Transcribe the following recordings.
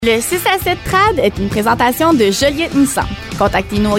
Le 6 à 7 Trad est une présentation de Joliette Nissan. Contactez-nous au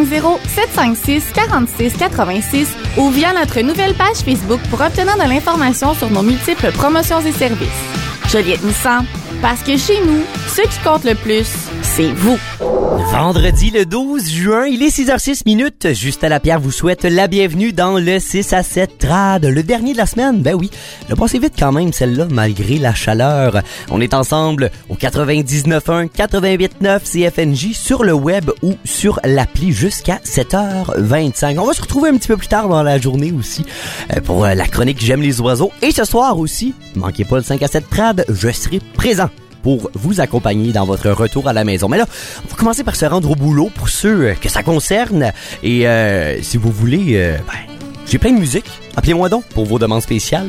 450-756-4686 ou via notre nouvelle page Facebook pour obtenir de l'information sur nos multiples promotions et services. Joliette Nissan, parce que chez nous, ce qui compte le plus, c'est vous. Vendredi le 12 juin, il est 6h06. Justin Lapierre vous souhaite la bienvenue dans le 6 à 7 Trad, le dernier de la semaine. Ben oui, le passé vite quand même celle-là, malgré la chaleur. On est ensemble au 99.1, 88.9 CFNJ sur le web ou sur l'appli jusqu'à 7h25. On va se retrouver un petit peu plus tard dans la journée aussi pour la chronique J'aime les oiseaux. Et ce soir aussi, manquez pas le 5 à 7 Trad, je serai présent pour vous accompagner dans votre retour à la maison. Mais là, on va commencer par se rendre au boulot pour ceux que ça concerne. Et si vous voulez, j'ai plein de musique. Appelez-moi donc pour vos demandes spéciales.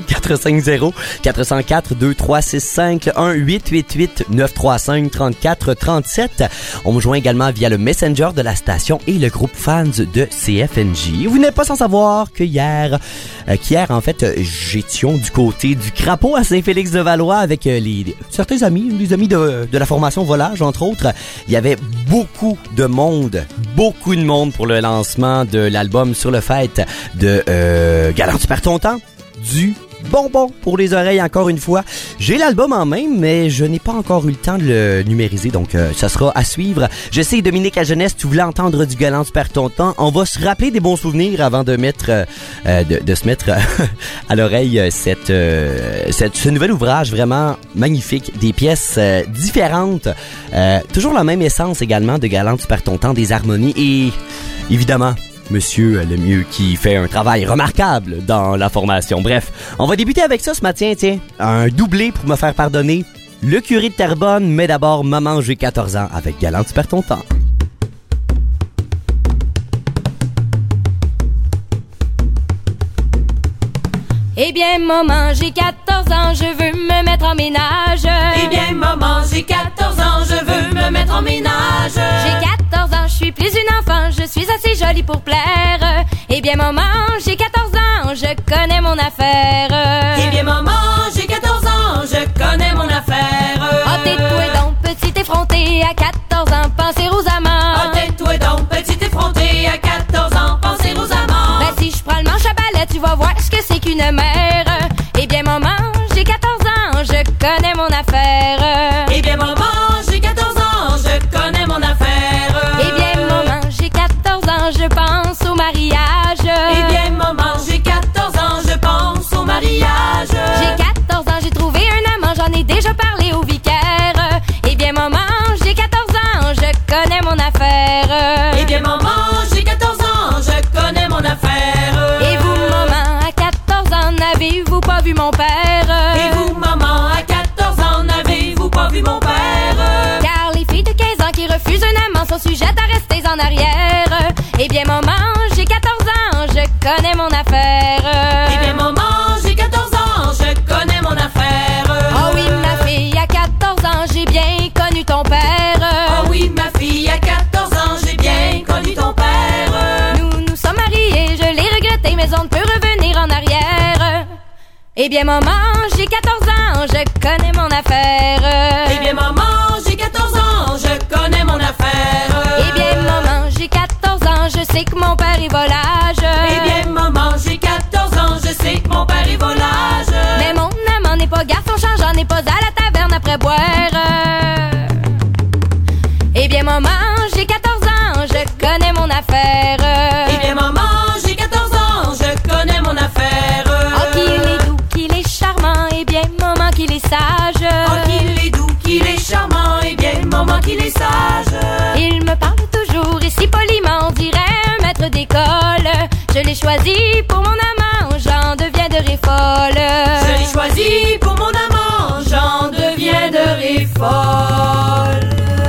450-404-2365 1-888-935-3437. On me joint également via le Messenger de la station et le groupe fans de CFNJ. Vous n'êtes pas sans savoir que hier, en fait, j'étions du côté du Crapaud à Saint-Félix-de-Valois avec certains amis, les amis de la formation Volage, entre autres. Il y avait beaucoup de monde pour le lancement de l'album Sur le fait de Galant tu perds ton temps, du bonbon pour les oreilles encore une fois. J'ai l'album en main, mais je n'ai pas encore eu le temps de le numériser, donc ça sera à suivre. Je sais, Dominique à Jeunesse, tu voulais entendre du Galant tu perds ton temps. On va se rappeler des bons souvenirs avant de mettre de se mettre à l'oreille ce nouvel ouvrage vraiment magnifique, des pièces différentes, toujours la même essence également de Galant tu perds ton temps, des harmonies et évidemment Monsieur Lemieux qui fait un travail remarquable dans la formation. Bref, on va débuter avec ça ce matin, tiens. Un doublé pour me faire pardonner. Le curé de Terrebonne, mais d'abord Maman, j'ai 14 ans avec Galant tu perds ton temps. Eh bien, maman, j'ai 14 ans, je veux me mettre en ménage. Eh bien, maman, j'ai 14 ans, je veux me mettre en ménage. J'ai 14 ans, je suis plus une enfant, je suis assez jolie pour plaire. Eh bien, maman, j'ai 14 ans, je connais mon affaire. Eh bien, maman, j'ai 14 ans, je connais mon affaire. Oh, tais-toi donc, petit effronté, à 14 ans, pensez aux amants. Oh, tais-toi donc, petit effronté, à 14 ans, pensez aux amants. Ben, si je prends le manche à balai, tu vas voir ce que c'est qu'une mère. Eh bien, maman, j'ai 14 ans, je connais mon affaire. Eh bien, maman, j'ai 14 ans, je connais mon affaire. Eh bien, maman, j'ai 14 ans, je pense au mariage. Eh bien, maman, j'ai 14 ans, je pense au mariage. J'ai 14 ans, j'ai trouvé un amant, j'en ai déjà parlé au vicaire. Eh bien, maman, j'ai 14 ans, je connais mon affaire. Eh bien, maman, j'ai 14 ans, je connais mon affaire. Et vous, maman, à 14 ans, n'avez-vous pas vu mon père? Et vous, maman, à 14 ans, n'avez-vous pas vu mon père? Car les filles de 15 ans qui refusent un amant sont sujettes à rester en arrière. Eh bien, maman, j'ai 14 ans, je connais mon affaire. Eh bien, maman, j'ai 14 ans, je connais mon affaire. Oh oui, ma fille, à 14 ans, j'ai bien connu ton père. Oh oui, ma fille, à 14 ans, j'ai bien connu ton père. Nous sommes mariés, je l'ai regretté, mais on ne peut revenir en arrière. Eh bien, maman, j'ai 14 ans, je connais mon affaire. Eh bien, maman, j'ai 14 ans, je connais mon affaire. Eh bien, maman, j'ai 14 ans, je sais que mon père est volage. Eh bien, maman, j'ai 14 ans, je sais que mon père est volage. Mais mon amant n'est pas garçon changeant, n'est pas à la taverne après boire. Eh bien, maman, j'ai 14 ans, je connais mon affaire. Eh bien, maman, j'ai 14 ans, je connais mon affaire. Oh, qu'il est doux, qu'il est charmant, eh bien, maman, qu'il est sage. Oh, qu'il est doux, qu'il est charmant, eh bien, maman, qu'il est sage. Il me parle toujours et si poliment, on dirait un maître d'école. Je l'ai choisi pour mon amant, j'en deviendrai folle. Je l'ai choisi pour mon amant, j'en deviendrai folle.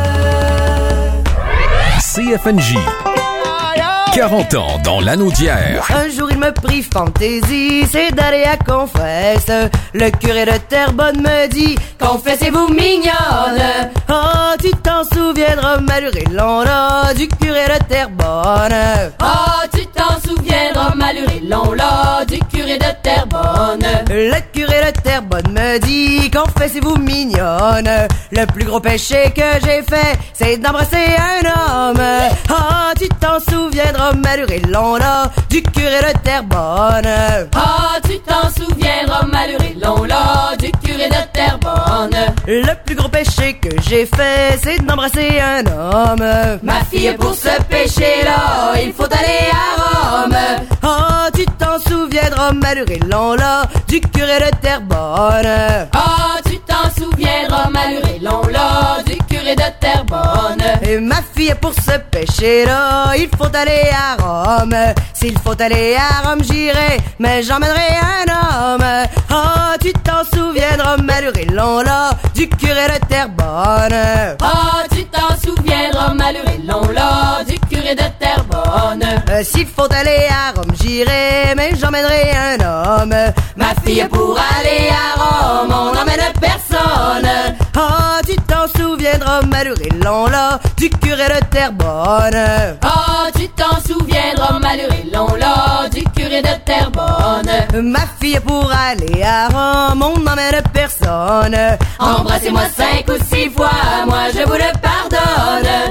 CFNJ. 40 ans dans l'anneau d'hier. Un jour il me prit fantaisie, c'est d'aller à confesse. Le curé de Terrebonne me dit: confessez-vous mignonne. Oh, tu t'en souviendras, maluré l'on du curé de Terrebonne. Oh, tu t'en souviendras, maluré l'on du curé curé de Terrebonne. Le curé de Terrebonne me dit, confessez-vous mignonne, le plus gros péché que j'ai fait, c'est d'embrasser un homme. Ah, tu t'en souviendras, malheureux long là, du curé de Terrebonne. Ah, tu t'en souviendras, malheureux long là, du curé de Terrebonne. Le plus gros péché que j'ai fait, c'est d'embrasser un homme. Ma fille, pour ce péché-là, il faut aller à Rome. Ah, tu t'en souviendras, malheureux long là, du curé de Terrebonne. Ah, tu t'en souviendras, malheureux long là, du curé de Terrebonne. Et ma fille, pour ce péché-là, il faut aller à Rome. S'il faut aller à Rome, j'irai, mais j'emmènerai un homme. Ah, tu t'en souviendras, malheureux long là, du curé de Terrebonne. Ah, tu t'en souviendras, malheureux long là, du curé de Terrebonne. S'il faut aller à Rome, j'irai, mais j'emmènerai un homme. Ma fille, pour aller à Rome, on n'emmène personne. Ah, tu t'en souviendras, malheureux long là, du curé de Terrebonne. Ah, tu t'en souviendras, malheureux long là, du curé de Terrebonne. Ma fille, pour aller à Rome, on n'emmène personne. Embrassez-moi 5 ou 6 fois, moi je vous le pardonne.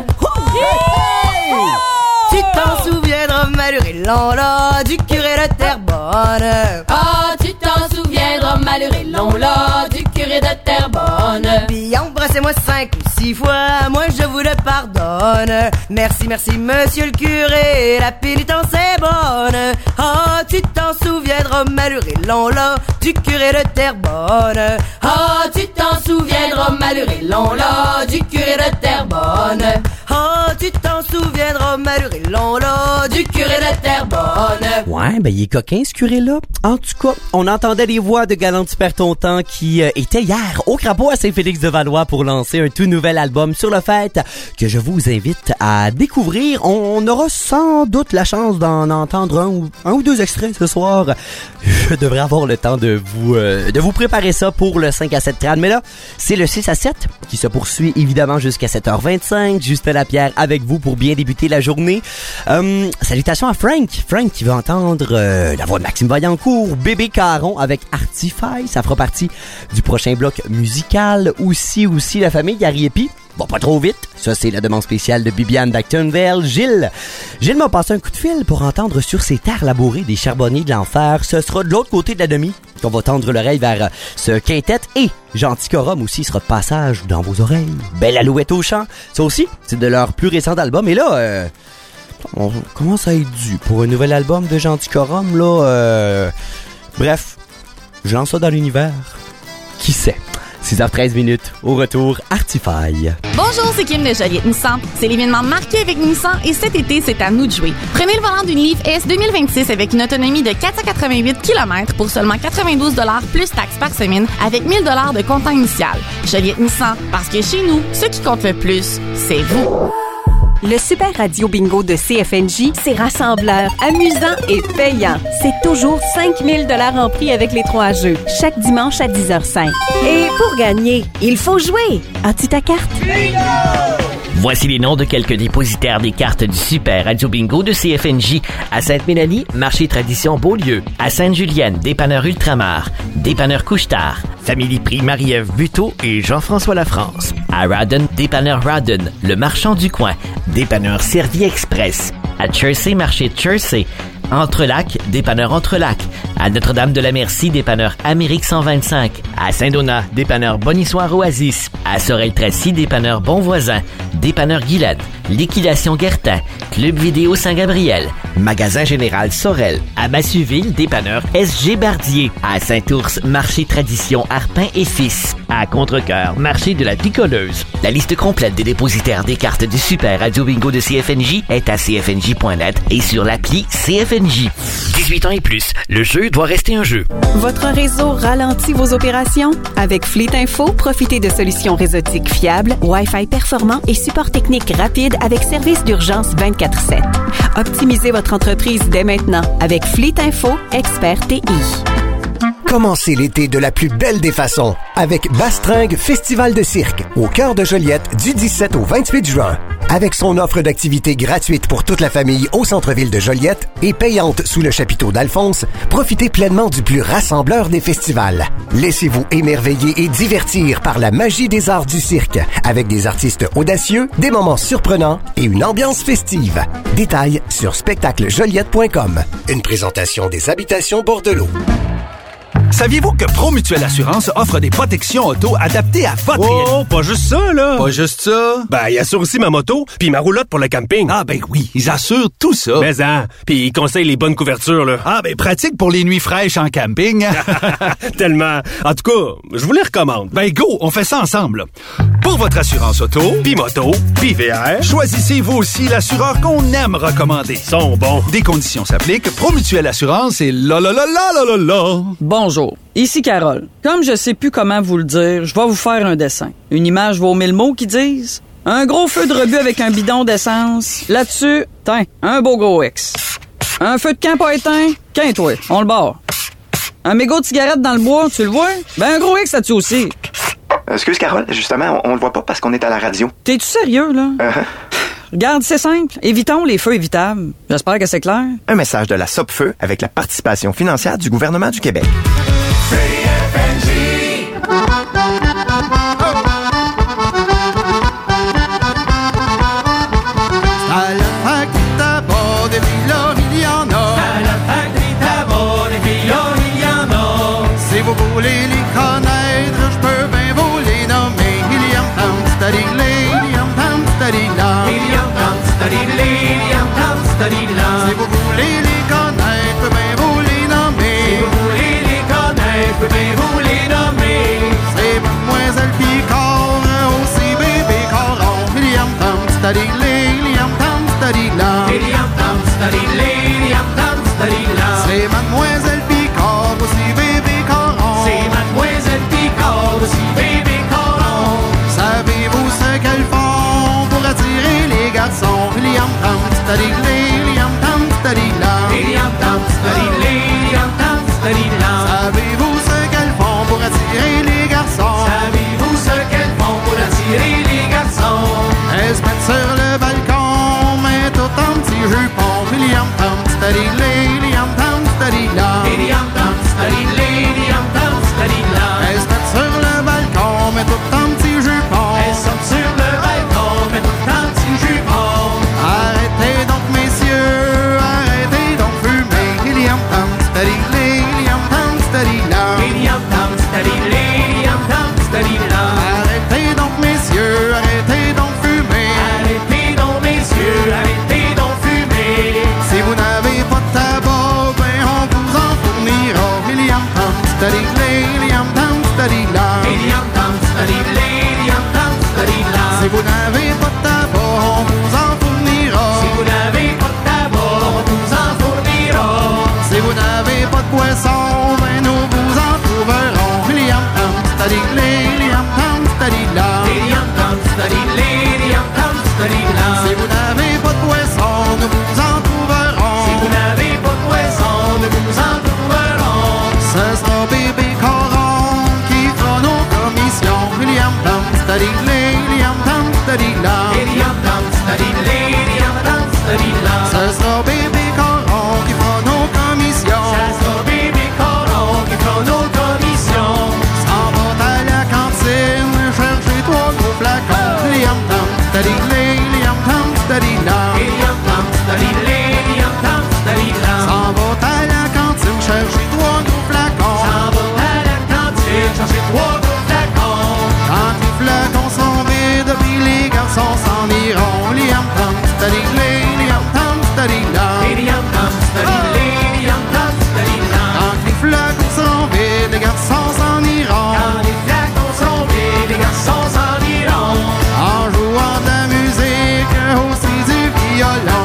Tu t'en souviendras, malheureux long là, du curé de Terrebonne. Ah, tu t'en souviendras, malheureux long là, du curé de Terrebonne. Puis embrassez-moi 5 ou 6 fois, moi je vous le pardonne. Merci, merci, monsieur le curé, la pénitence est bonne. Ah, tu t'en souviendras, malheureux long là, du curé de Terrebonne. Ah, tu t'en souviendras, malheureux long là, du curé de Terrebonne. Ah, tu t'en souviendras, malheureux long là, du curé de Terrebonne. Ouais, ben il est coquin ce curé-là. En tout cas, on entendait les voix de Galant Tu perds ton temps qui était hier au Crapaud à Saint-Félix-de-Valois pour lancer un tout nouvel album sur le fait que je vous invite à découvrir. On aura sans doute la chance d'en entendre un ou deux extraits ce soir. Je devrais avoir le temps de vous préparer ça pour le 5 à 7 trad. Mais là, c'est le 6 à 7 qui se poursuit évidemment jusqu'à 7h25. Justin Lapierre avec vous pour bien débuter la journée. Salutations à Frank. Frank qui veut entendre la voix de Maxime Vaillancourt, Bébé Caron avec Artify. Ça fera partie du prochain bloc musical. Aussi la famille Yariepi. Bon, pas trop vite. Ça, c'est la demande spéciale de Bibiane d'Actonville. Gilles m'a passé un coup de fil pour entendre sur ces terres labourées des charbonniers de l'enfer. Ce sera de l'autre côté de la demi qu'on va tendre l'oreille vers ce quintet. Et Gentil Corum aussi sera de passage dans vos oreilles. Belle Alouette au chant. Ça aussi, c'est de leur plus récent album. Et là, on commence à être dû pour un nouvel album de Gentil Corum, là. Bref, je lance ça dans l'univers. Qui sait? 6h13, au retour, Artify. Bonjour, c'est Kim de Joliette Nissan. C'est l'événement marqué avec Nissan et cet été, c'est à nous de jouer. Prenez le volant d'une Leaf S 2026 avec une autonomie de 488 km pour seulement 92 $ plus taxes par semaine avec 1 000 $ de comptant initial. Joliette Nissan, parce que chez nous, ce qui compte le plus, c'est vous. Le Super Radio Bingo de CFNJ, c'est rassembleur, amusant et payant. C'est toujours 5 000 $ en prix avec les 3 jeux, chaque dimanche à 10h05. Et pour gagner, il faut jouer. As-tu ta carte? Bingo! Voici les noms de quelques dépositaires des cartes du Super Radio Bingo de CFNJ. À Sainte-Mélanie, Marché Tradition Beaulieu. À Sainte-Julienne, Dépanneur Ultramar. Dépanneur Couche-Tard. Famille Prix Marie-Ève Buteau et Jean-François Lafrance. À Radon, Dépanneur Radon. Le Marchand du Coin. Dépanneur Servie Express. À Chersey, Marché Chersey. Entrelac, Dépanneur Entrelac. À Notre-Dame-de-la-Merci, Dépanneur Amérique 125. À Saint-Donat, Dépanneur Bonissoir Oasis. À Sorel-Tracy, Dépanneur Bonvoisin. Dépanneur Guylaine. Liquidation Guertin. Club Vidéo Saint-Gabriel. Magasin Général Sorel. À Massuville, Dépanneur SG Bardier. À Saint-Ours, Marché Tradition Arpin et Fils. À Contrecoeur, Marché de la Picoleuse. La liste complète des dépositaires des cartes du Super Radio Bingo de CFNJ est à cfnj.net et sur l'appli CFNJ. 18 ans et plus, le jeu doit rester un jeu. Votre réseau ralentit vos opérations? Avec Fleet Info, profitez de solutions réseautiques fiables, Wi-Fi performant et support technique rapide avec service d'urgence 24/7. Optimisez votre entreprise dès maintenant avec Fleet Info, expert TI. Commencez l'été de la plus belle des façons avec Bastringue Festival de cirque au cœur de Joliette du 17 au 28 juin. Avec son offre d'activités gratuites pour toute la famille au centre-ville de Joliette et payante sous le chapiteau d'Alphonse, profitez pleinement du plus rassembleur des festivals. Laissez-vous émerveiller et divertir par la magie des arts du cirque, avec des artistes audacieux, des moments surprenants et une ambiance festive. Détails sur spectaclejoliette.com. Une présentation des Habitations Bordelot. Saviez-vous que Promutuelle Assurance offre des protections auto adaptées à votre réalité? Oh, pas juste ça, là! Pas juste ça? Ben, ils assurent aussi ma moto puis ma roulotte pour le camping. Ah, ben oui, ils assurent tout ça. Mais puis ils conseillent les bonnes couvertures, là. Ah, ben pratique pour les nuits fraîches en camping. Tellement. En tout cas, je vous les recommande. Ben go, on fait ça ensemble, là. Pour votre assurance auto, puis moto, puis VR, choisissez vous aussi l'assureur qu'on aime recommander. Ils sont bons. Des conditions s'appliquent. Promutuelle Assurance et la. Bonjour, ici Carole. Comme je sais plus comment vous le dire, je vais vous faire un dessin. Une image vaut 1000 mots qui disent un gros feu de rebut avec un bidon d'essence. Là-dessus, un beau gros X. Un feu de camp pas éteint, toi, on le barre. Un mégot de cigarette dans le bois, tu le vois? Ben un gros X là-dessus aussi. Excuse Carole, justement, on le voit pas parce qu'on est à la radio. T'es-tu sérieux, là? Regarde, c'est simple. Évitons les feux évitables. J'espère que c'est clair. Un message de la Sopfeu avec la participation financière du gouvernement du Québec. À la factory tabac de Villars, il y en a. À la factory tabac de Villars, il y en a. Si vous voulez les connaître, je peux bien vous les nommer. William Tamstadilé, William Tamstadila. William Tamstadilé, William Tamstadila. Si vous voulez les connaître, je peux bien vous les nommer. Si vous voulez les connaître, je peux bien vous les nommer. C'est Mademoiselle Picard, aussi bébé Caron. William Tamstadilé, William Tamstadila. William Tamstadilé, William Tamstadila. C'est Mademoiselle Picard, aussi bébé Caron. C'est Mademoiselle Picard, aussi bébé Caron. Savez-vous ce qu'elles font pour attirer les garçons? William Tamstadilé, William Tamstadila. William Tamstadilé, William Tamstadila. Savez-vous ce qu'elles font pour attirer les garçons? Savez-vous ce qu'elles font pour attirer les garçons? Elles se mettent sur le balcon, mais tout en petit jupon. William Tamstadilé, William Tamstadila. William Tamstadilé, William Tamstadila. Elles se mettent sur le balcon, mais tout en petit jupon. Elles sont sur le balcon, mais tout en petit jupon. Arrêtez donc, messieurs, arrêtez donc fumer. William Tamstadilé, William Tamstadila. William Tamstadilé, William Tamstadila. Arrêtez donc, messieurs, arrêtez donc fumer. Arrêtez donc, messieurs, arrêtez donc fumer. Si vous n'avez pas de tabac, ben on vous en fournira. William Tamstadilé, William Tamstadila. William Tamstadilé, William Tamstadila. Si vous n'avez pas de tabac, on vous en fournira. Si vous n'avez pas de tabac, on vous en fournira. Si vous n'avez pas de poisson, ben nous vous en trouverons. William Tamstadilé, William Tamstadila. William Tamstadilé, William Tamstadila. Si vous n'avez pas de poisson, nous vous en trouverons. Si vous n'avez pas de poisson, nous vous en trouverons. Ce sera bébé Caron qui fera nos commissions. William Tamstadilé, William Tamstadila. William Tamstadilé, William Tamstadila. Ce sera bébé Caron qui fera nos commissions. Ce sera bébé Caron qui fera nos commissions. S'en va à la cantine chercher 3 gros flacons. William Tamstadilé, William Tamstadila. William Tamstadilé, William Tamstadila. S'en va à la cantine chercher 3 gros flacons. S'en va à la cantine chercher 3 gros flacons. Quand les flacons sont vides, puis les garçons s'en iront. William Tamstadilé, William Tamstadila. William Tamstadilé, William Tamstadila. Quand les flacons sont vides, les garçons s'en iront. Quand les flacons sont vides, les garçons s'en iront. En jouant de la musique, aussi du violon.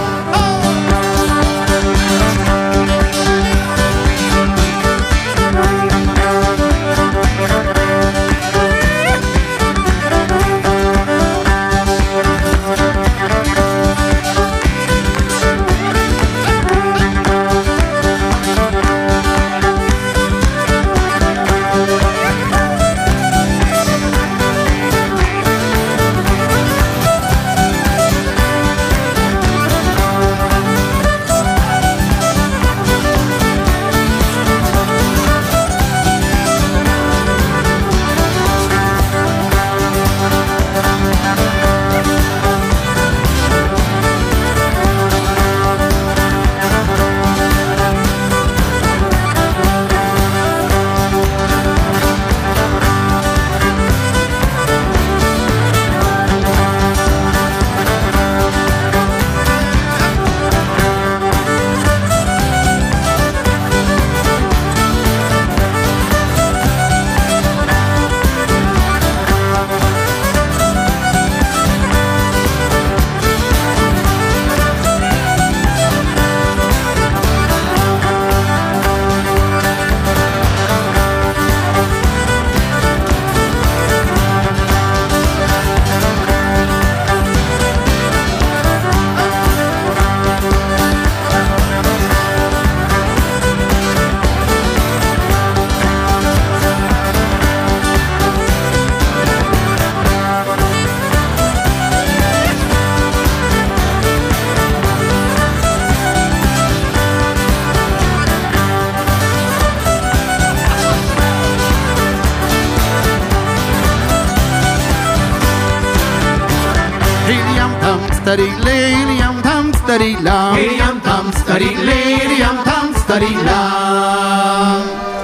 Helium tum study helium tum study la. Helium tum study helium tum study la.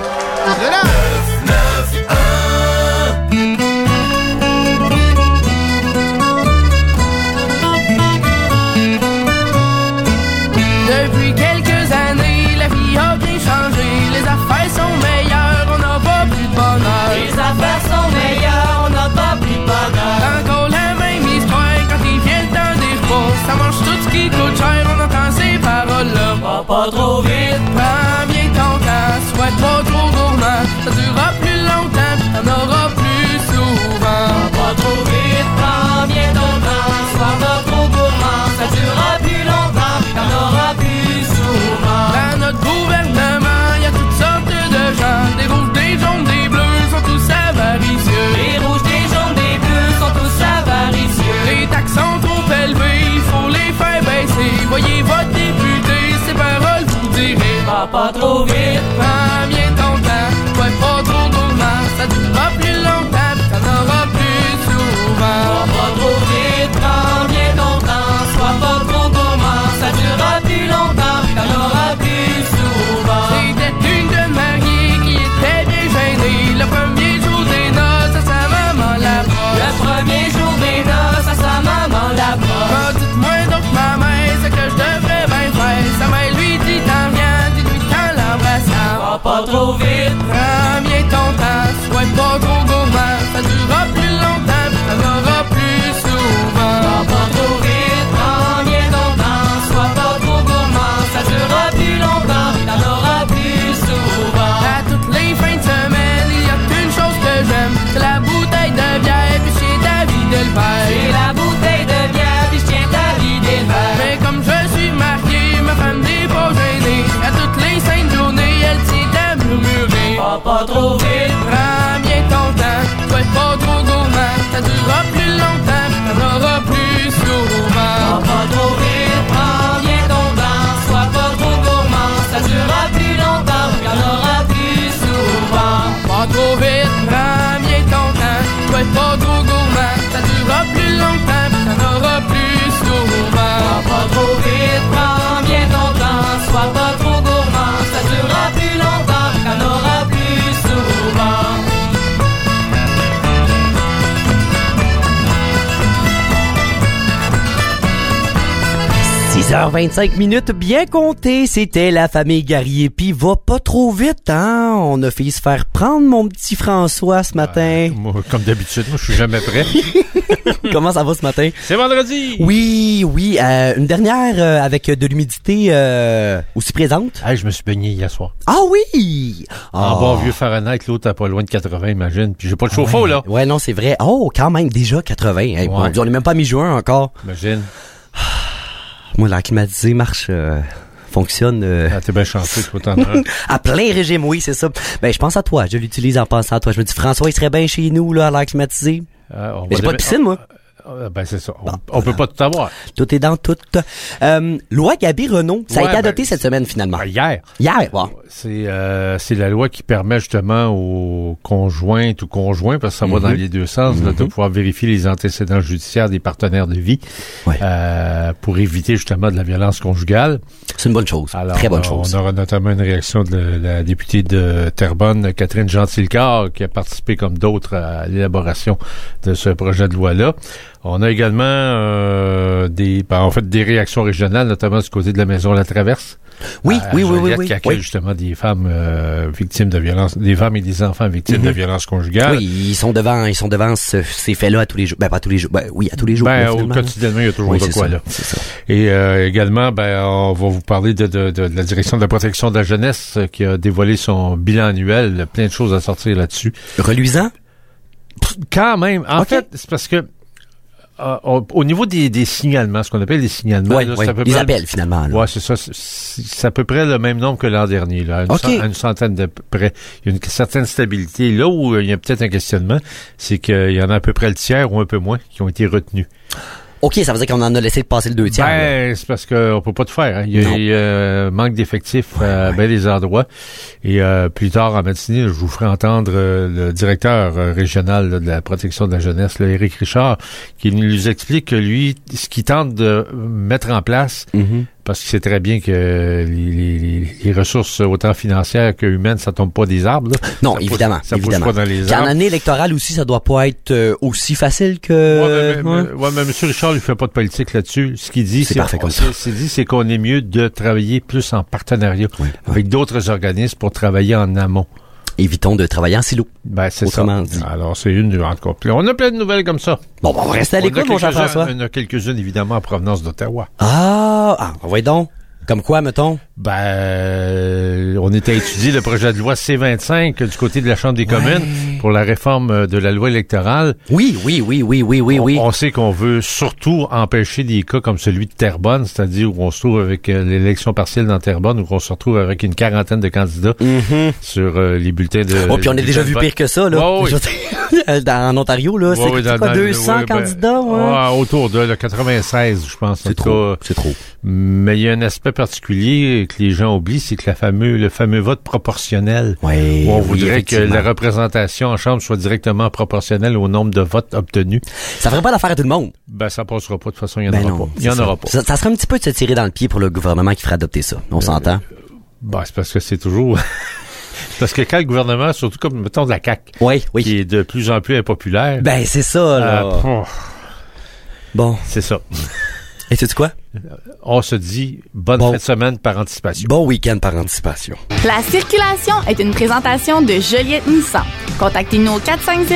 Depuis quelques années, la vie a bien changé. Les affaires sont meilleures, on n'a pas plus de bonheur. Les affaires sont meilleures, on n'a pas plus de bonheur. Encore la même histoire quand il vient le temps des repas. Ça mange tout ce qui coûte cher, on entend ces paroles-là. Va pas trop vite, prends bien ton temps, sois pas trop gourmand. Ça durera plus longtemps, pis t'en auras plus souvent. va pas trop vite, prends bien ton temps. Sois pas trop gourmand, ça durera plus longtemps, pis t'en auras plus souvent. Dans notre gouvernement, y a toutes sortes de gens. Des rouges, des jaunes, des bleus, sont tous avaricieux. Les rouges, des jaunes, des bleus, sont tous avaricieux. Les taxes sont trop élevées, il faut les faire baisser. Voyez votre député, ses paroles vous direz. Va pas trop vite, prends bien ton temps. Sois pas trop gourmand, ça durera plus longtemps, pis t'en auras plus souvent. va pas trop vite, prends bien ton temps. Sois pas trop gourmand, ça durera plus longtemps, pis t'en auras plus souvent. C'était une jeune mariée qui était bien gênée. Le premier jour des noces, à sa maman l'approche. Le premier jour des noces, à sa maman l'approche. Dites-moi donc ma mère, ce que je devrais bien faire. Sa mère lui dit t'en viens, dis-lui t'en l'embrassant. Va pas trop vite, prends bien ton temps. Sois pas trop gourmand, ça durera plus longtemps, pis t'en auras plus souvent. va pas trop vite, prends bien ton temps. Sois pas trop gourmand, ça durera plus longtemps, pis t'en auras plus souvent. À toutes les fins de semaine, il y a qu'une chose que j'aime, c'est la bouteille de bière, puis c'est ta vie de le faire. C'est la bouteille de bière, puis je tiens ta vie de le faire. Mais comme je suis marié, ma femme n'est pas gênée. À toutes les saintes journées, elle tient à murmurer. Va pas trop vite, prends bien ton temps. Sois pas trop gourmand, ça durera plus longtemps, pis t'en auras plus souvent. va pas trop vite, prends bien ton temps. Sois pas trop gourmand, ça durera plus longtemps, pis t'en auras plus souvent. Pas trop vite, prends bien ton temps. Sois pas trop gourmand, ça durera plus longtemps, pis t'en auras plus souvent. Va pas trop vite, prends bien ton temps. Sois pas trop gourmand, ça durera plus longtemps, pis t'en auras plus souvent. 6h25, bien compté, c'était la famille Guerrier. Puis va pas trop vite, hein? On a failli se faire prendre mon petit François ce matin. Moi, comme d'habitude, moi je suis jamais prêt. Comment ça va ce matin? C'est vendredi! Oui, une dernière avec de l'humidité aussi présente. Hey, je me suis baigné hier soir. Ah oui! En bon vieux Fahrenheit, l'autre à pas loin de 80, imagine. Puis j'ai pas le chauffe-eau, là. Ouais, non, c'est vrai. Oh, quand même, déjà 80. Hey, bon, on est même pas mi-juin encore. Imagine. Moi, l'air climatisé marche, fonctionne. Ah, t'es bien chanceux, toi, t'en as. À plein régime, oui, c'est ça. Ben, je pense à toi. Je l'utilise en pensant à toi. Je me dis, François, il serait bien chez nous, là, à l'air climatisé. Mais j'ai pas de piscine, moi. Ben, c'est ça. On peut pas tout avoir. Tout est dans tout. Loi Gabi-Renaud, ça a été adopté cette semaine, finalement. Hier. Wow. C'est la loi qui permet justement aux conjointes ou conjoints, parce que ça va dans les deux sens, là, de pouvoir vérifier les antécédents judiciaires des partenaires de vie pour éviter justement de la violence conjugale. C'est une bonne chose. Alors, très bonne chose. On aura notamment une réaction de la députée de Terrebonne, Catherine Gentilcar, qui a participé comme d'autres à l'élaboration de ce projet de loi-là. On a également des réactions régionales, notamment du côté de la Maison La Traverse. Oui. Qui accueille justement des femmes victimes de violences, des femmes et des enfants victimes de violences conjugales. Oui, ils sont devant ces faits-là à tous les jours. Ben, pas tous les jours. Ben, oui, à tous les jours. Quotidiennement, il y a toujours de quoi, là. C'est ça. Et également, on va vous parler de la Direction de la protection de la jeunesse qui a dévoilé son bilan annuel. Plein de choses à sortir là-dessus. Reluisant? Quand même. En fait, c'est parce que au niveau des signalements, ce qu'on appelle les signalements, c'est à peu près, les appels finalement. Ouais, c'est ça. C'est à peu près le même nombre que l'an dernier, là, une centaine de près. Il y a une certaine stabilité. Là où il y a peut-être un questionnement, c'est qu'il y en a à peu près le tiers ou un peu moins qui ont été retenus. OK, ça veut dire qu'on en a laissé passer le 2 tiers. Ben, c'est parce qu'on peut pas tout faire. Hein. Il y a manque d'effectifs à bien des endroits. Et plus tard en matinée, je vous ferai entendre le directeur régional de la protection de la jeunesse, là, Éric Richard, qui nous explique que lui, ce qu'il tente de mettre en place, parce qu'il sait très bien que les ressources autant financières que humaines, ça tombe pas des arbres. Là. Non, ça évidemment. Pousse pas dans les arbres. En année électorale aussi, ça doit pas être aussi facile que... mais M. Richard, il fait pas de politique là-dessus. Ce qu'il dit, c'est qu'on est mieux de travailler plus en partenariat avec d'autres organismes pour travailler en amont. Évitons de travailler en silo. Ben, c'est autrement ça. dit. Alors, c'est une, en tout cas. On a plein de nouvelles comme ça. Bon, on va rester à l'écoute, mon Jean-François. Il y en a quelques-unes, évidemment, en provenance d'Ottawa. Voyons donc. Comme quoi, mettons? Ben, on était à étudier le projet de loi C-25 du côté de la Chambre des communes pour la réforme de la loi électorale. Oui. On sait qu'on veut surtout empêcher des cas comme celui de Terrebonne, c'est-à-dire où on se trouve avec l'élection partielle dans Terrebonne, où on se retrouve avec une quarantaine de candidats sur les bulletins de... Oh, puis on a déjà vu pire que ça, là. Oh, oui. En Ontario, là, c'est quoi, 200 candidats? Autour de 96, je pense. C'est trop. Mais il y a un aspect particulier que les gens oublient, c'est que le fameux vote proportionnel. Où on voudrait que la représentation en chambre soit directement proportionnelle au nombre de votes obtenus. Ça ferait pas l'affaire à tout le monde. Ben, ça passera pas. De toute façon, il y en aura pas. Il y en aura pas. Ça serait un petit peu de se tirer dans le pied pour le gouvernement qui ferait adopter ça. On s'entend? Ben, c'est parce que c'est toujours... Parce que quand le gouvernement, surtout comme, mettons, de la CAQ, qui est de plus en plus impopulaire... Ben, c'est ça, là. Bon. C'est ça. Et tu sais quoi? On se dit bonne fin de semaine par anticipation. Bon week-end par anticipation. La circulation est une présentation de Joliette Nissan. Contactez-nous au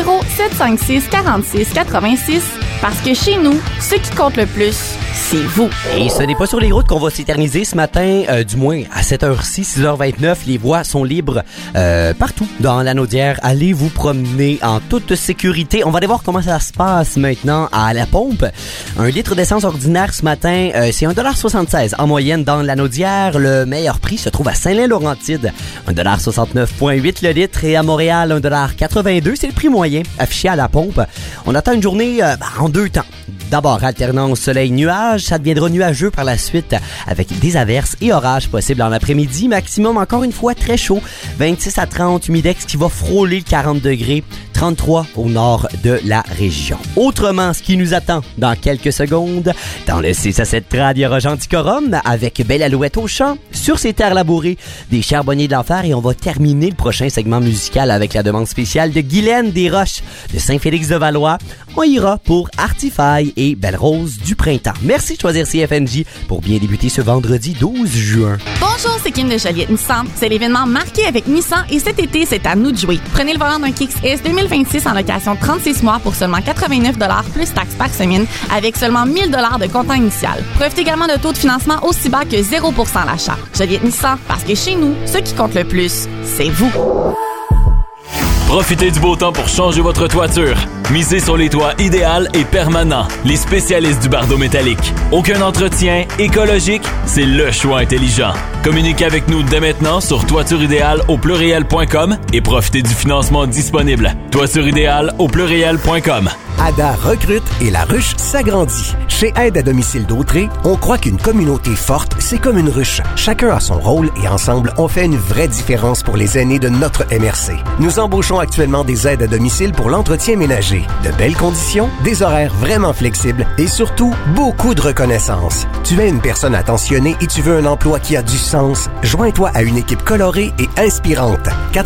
450-756-4686 parce que chez nous, ce qui compte le plus, c'est vous. Et ce n'est pas sur les routes qu'on va s'éterniser ce matin, du moins à cette heure-ci, 6h29. Les voies sont libres partout dans la Naudière. Allez vous promener en toute sécurité. On va aller voir comment ça se passe maintenant à la pompe. 1 litre d'essence ordinaire ce matin, c'est 1,76 $ en moyenne dans la Naudière. Le meilleur prix se trouve à Saint-Lin-Laurentide, 1,69,8 $ le litre. Et à Montréal, 1,82 $. C'est le prix moyen affiché à la pompe. On attend une journée en 2 temps. D'abord, alternance soleil-nuage. Ça deviendra nuageux par la suite avec des averses et orages possibles en après-midi. Maximum, encore une fois, très chaud. 26 à 30, humidex qui va frôler le 40 degrés. 33 au nord de la région. Autrement, ce qui nous attend dans quelques secondes, dans le 6 à 7 trad, il y aura Gentil-Corum avec Belle Alouette au chant, sur ses terres labourées, des charbonniers de l'enfer, et on va terminer le prochain segment musical avec la demande spéciale de Guylaine Desroches de Saint-Félix-de-Valois. On ira pour Artify et Belle Rose du printemps. Merci de choisir CFNJ pour bien débuter ce vendredi 12 juin. Bonjour, c'est Kim de Joliette Nissan. C'est l'événement marqué avec Nissan et cet été, c'est à nous de jouer. Prenez le volant d'un Kicks S 2026 en location 36 mois pour seulement 89 $ plus taxes par semaine avec seulement 1 000 $ de comptant initial. Profitez également de taux de financement aussi bas que 0 % à l'achat. Joliette Nissan, parce que chez nous, ce qui compte le plus, c'est vous. Profitez du beau temps pour changer votre toiture. Misez sur les toits idéal et permanents. Les spécialistes du bardeau métallique. Aucun entretien, écologique, c'est le choix intelligent. Communiquez avec nous dès maintenant sur toitureideale.com et profitez du financement disponible. Toitureideale.com. Ada recrute et la ruche s'agrandit. Chez Aide à domicile d'Autré, on croit qu'une communauté forte, c'est comme une ruche. Chacun a son rôle et ensemble, on fait une vraie différence pour les aînés de notre MRC. Nous embauchons actuellement des aides à domicile pour l'entretien ménager. De belles conditions, des horaires vraiment flexibles et surtout, beaucoup de reconnaissance. Tu es une personne attentionnée et tu veux un emploi qui a du sens? Joins-toi à une équipe colorée et inspirante.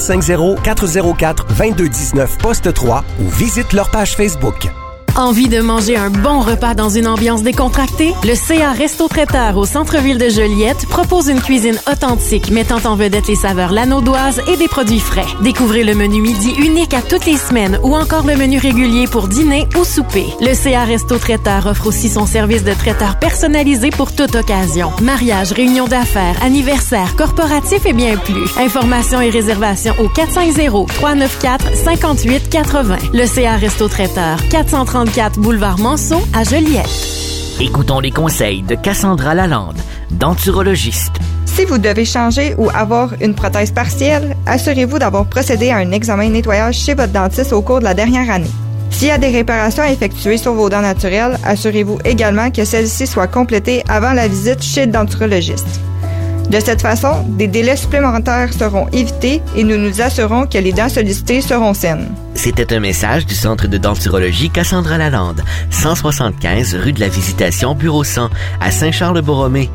450-404-2219 poste 3 ou visite leur page Facebook. Envie de manger un bon repas dans une ambiance décontractée? Le CA Resto-Traiteur au centre-ville de Joliette propose une cuisine authentique mettant en vedette les saveurs lanaudoises et des produits frais. Découvrez le menu midi unique à toutes les semaines ou encore le menu régulier pour dîner ou souper. Le CA Resto-Traiteur offre aussi son service de traiteur personnalisé pour toute occasion. Mariage, réunion d'affaires, anniversaire, corporatif et bien plus. Informations et réservations au 450-394-5880. Le CA Resto-Traiteur, 434 boulevard Manceau à Joliette. Écoutons les conseils de Cassandra Lalande, denturologiste. Si vous devez changer ou avoir une prothèse partielle, assurez-vous d'avoir procédé à un examen de nettoyage chez votre dentiste au cours de la dernière année. S'il y a des réparations à effectuer sur vos dents naturelles, assurez-vous également que celles-ci soient complétées avant la visite chez le denturologiste. De cette façon, des délais supplémentaires seront évités et nous nous assurons que les dents sollicitées seront saines. C'était un message du Centre de denturologie Cassandra Lalande, 175 rue de la Visitation, bureau 100, à Saint-Charles-Borromée,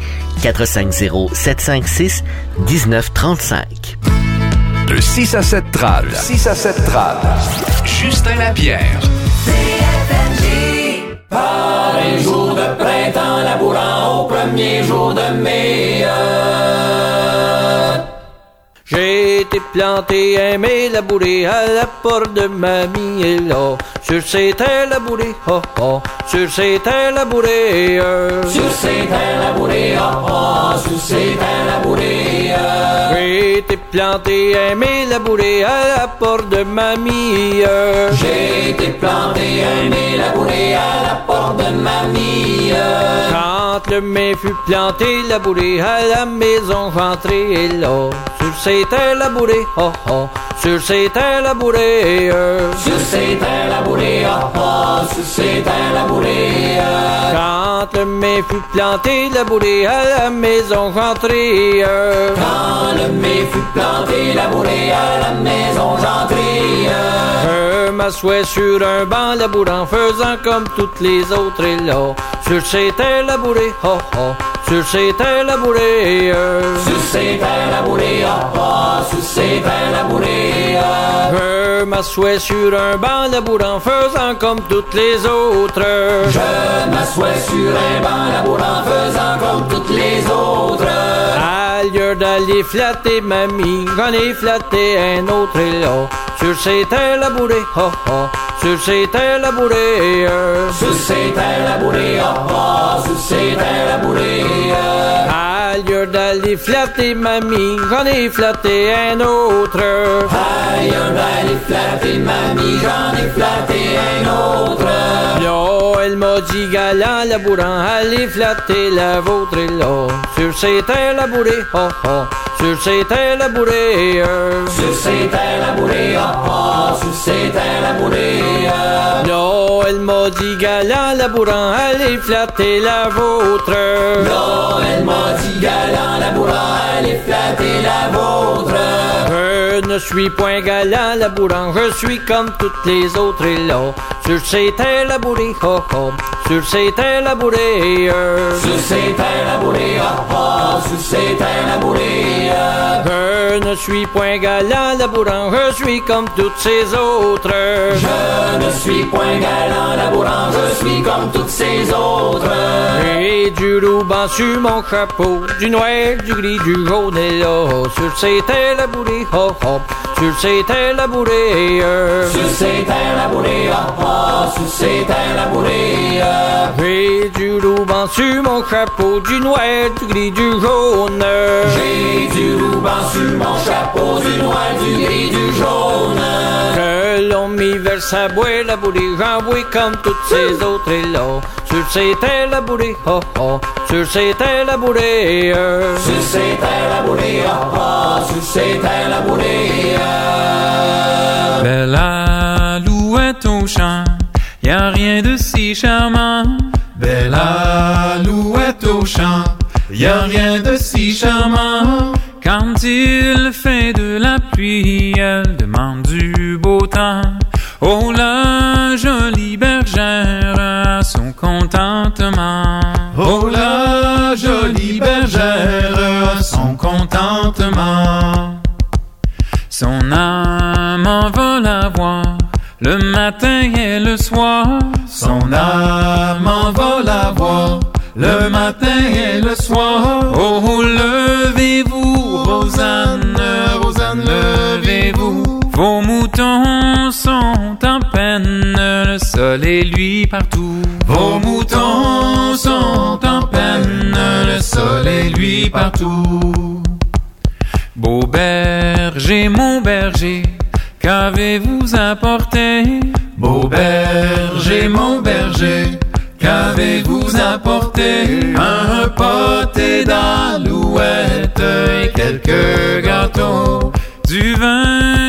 450-756-1935. Le 6 à 7 trad. 6 à 7 trad. Justin Lapierre. Par les jours de printemps labourant au premier jour de mai. J'ai été planté, aimé, labouré à la porte de mamie et là, sur ces terres labourées, oh oh, sur ces terres labourées. Sur ces terres labourées, oh oh, sur ces terres labourées. J'ai été planté, aimé, labouré à la porte de mamie. J'ai été planté, aimé, labouré à la porte de mamie. Quand le mai fut planté, labouré à la maison, j'entrai et là, sur ces terres labourées, oh oh, sur ces terres labourées. Sur ces terres labourées, oh oh, sur ces terres labourées. Quand le mai fut planté, labouré à la maison, j'entrai. Quand le mai fut planté, labouré à la maison, j'entrai. Je m'assois sur un banc labourant, faisant comme toutes les autres et là, sur ces terres labourées, oh oh, sur ces terres labourées. Sur ces terres labourées, oh oh, sur ces terres labourées. Je m'assois sur un banc labourant, faisant comme toutes les autres. Je m'assois sur un banc labourant, faisant comme toutes les autres. À lieu d'aller flatter mamie, j'en ai flatté un autre et là, sur ces terres labourées, oh oh, sur ces terres labourées. Sur ces terres labourées, oh oh, sur ces terres labourées. À lieu d'aller flatter mamie, j'en ai flatté un autre. À lieu d'aller flatter mamie, j'en ai flatté un autre. Là, elle m'a dit galant labourant, allez flatter la vôtre et là, sur ces terres labourées, oh oh, sur ces terres labourées. Sur ces terres labourées, oh oh, sur ces terres labourées. Là, elle m'a dit galant labourant, allez flatter la vôtre. Là, elle m'a dit galant labourant, allez flatter la vôtre. Je ne suis point galant labourant, je suis comme toutes les autres et là, sur ces terres labourées, oh oh, sur ces terres labourées. Sur ces terres labourées, oh oh, sur ces terres labourées. Je ne suis point galant labourant, je suis comme toutes ces autres. Je ne suis point galant labourant, je suis comme toutes ces autres. J'ai du ruban sur mon chapeau, du noir, du gris, du jaune et là, sur ces terres labourées, oh oh, sur ces terres labourées. Sur ces terres labourées, oh oh, sur ces terres labourées. J'ai du ruban sur mon chapeau, du noir, du gris, du jaune. J'ai du ruban sur mon chapeau, du noir, du gris, du jaune. Que l'on m'y verse à boire labouré, j'en bois comme toutes ces autres et là, sur ces terres labourées, oh oh, sur ces terres labourées. Sur ces terres labourées, oh oh, sur ces terres labourées. Belle alouette au champ, y a rien de si charmant. Belle alouette au champ, y a rien de si charmant. Quand il fait de la pluie, elle demande du beau temps. Oh la jolie bergère a son contentement. Oh la jolie bergère a son contentement. Son âme en va la voir le matin et le soir. Son âme en va la voir le matin et le soir. Oh, levez-vous, Rosanne, Rosanne, levez-vous. Vos moutons sont en peine, le soleil lui partout. Vos moutons sont en peine, le soleil lui partout. Beau berger, mon berger, qu'avez-vous apporté? Beau berger, mon berger, qu'avez-vous apporté? Un pâté d'alouette et quelques gâteaux, du vin plein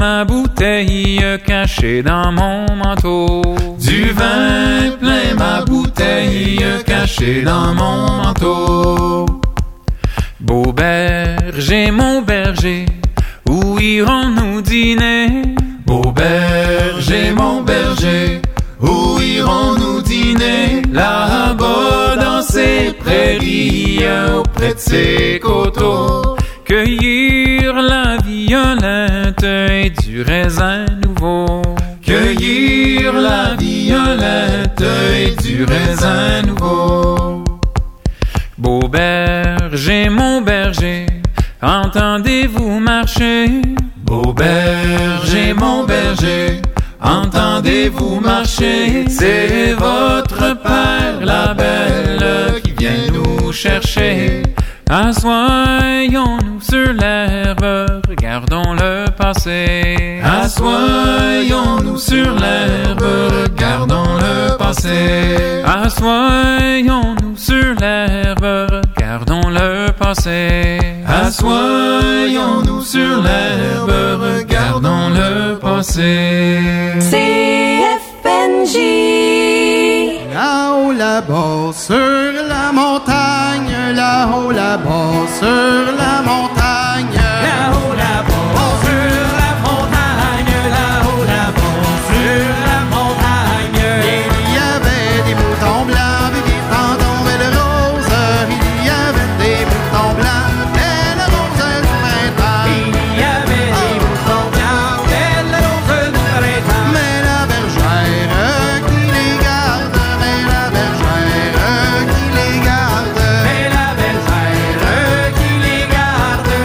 ma bouteille cachée dans mon manteau. Du vin plein ma bouteille cachée dans mon manteau. Beau berger, mon berger, où irons-nous dîner? Beau berger, mon berger, où irons-nous dîner? Là-bas dans ces prairies, auprès de ces coteaux, cueillir la violette et du raisin nouveau. Cueillir la violette et du raisin nouveau. Beau berger, mon berger, entendez-vous marcher? Beau berger, mon berger, entendez-vous marcher? C'est votre père, la belle, qui vient nous chercher. Assoyons-nous sur l'herbe, regardons le passé. Assoyons-nous sur l'herbe, regardons le passé. Assoyons-nous sur l'herbe, regardons le passé. Assoyons-nous sur l'herbe, regardons le passé. CFNJ. Là-haut, là-bas, sur la montagne, là-haut, là-bas, sur la montagne. Là-haut, là-bas, sur la montagne, là-haut, là-bas, sur la montagne. Il y avait des moutons blancs, des tantons belles roses. Il y avait des moutons blancs, belles roses du printemps. Il y avait des moutons blancs, belles roses du printemps. Mais la bergère qui les garde, mais la bergère qui les garde. Mais la bergère qui les garde,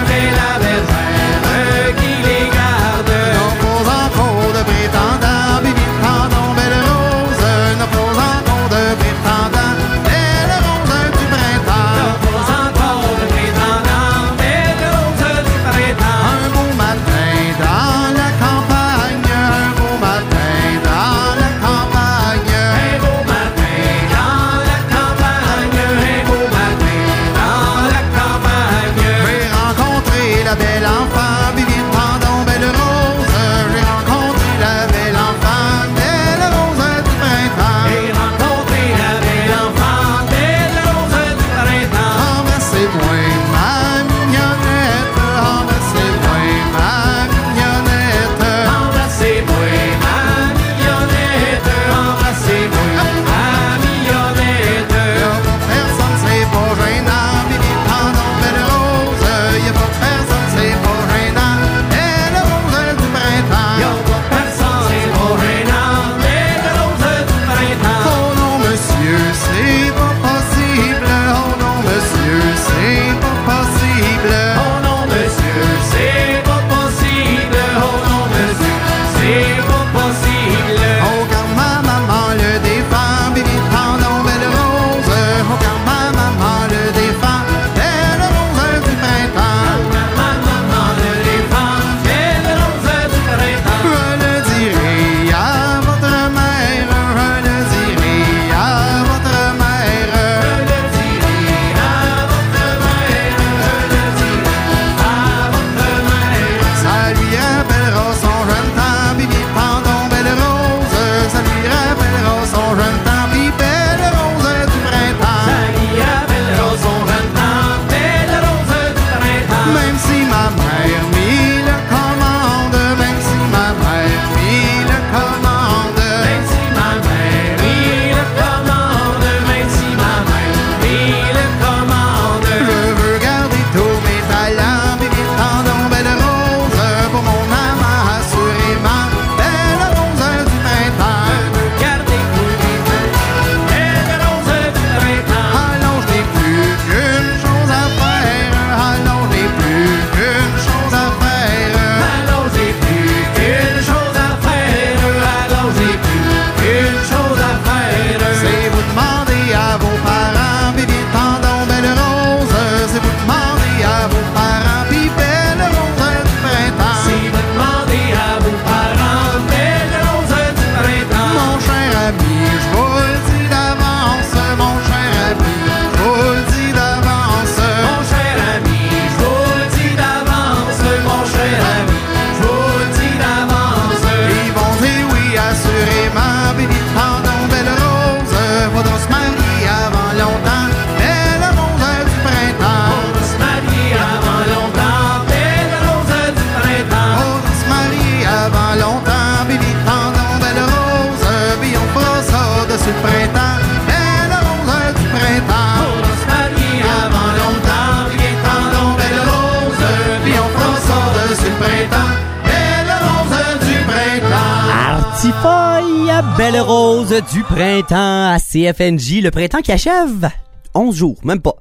belle rose du printemps à CFNJ. Le printemps qui achève 11 jours, même pas.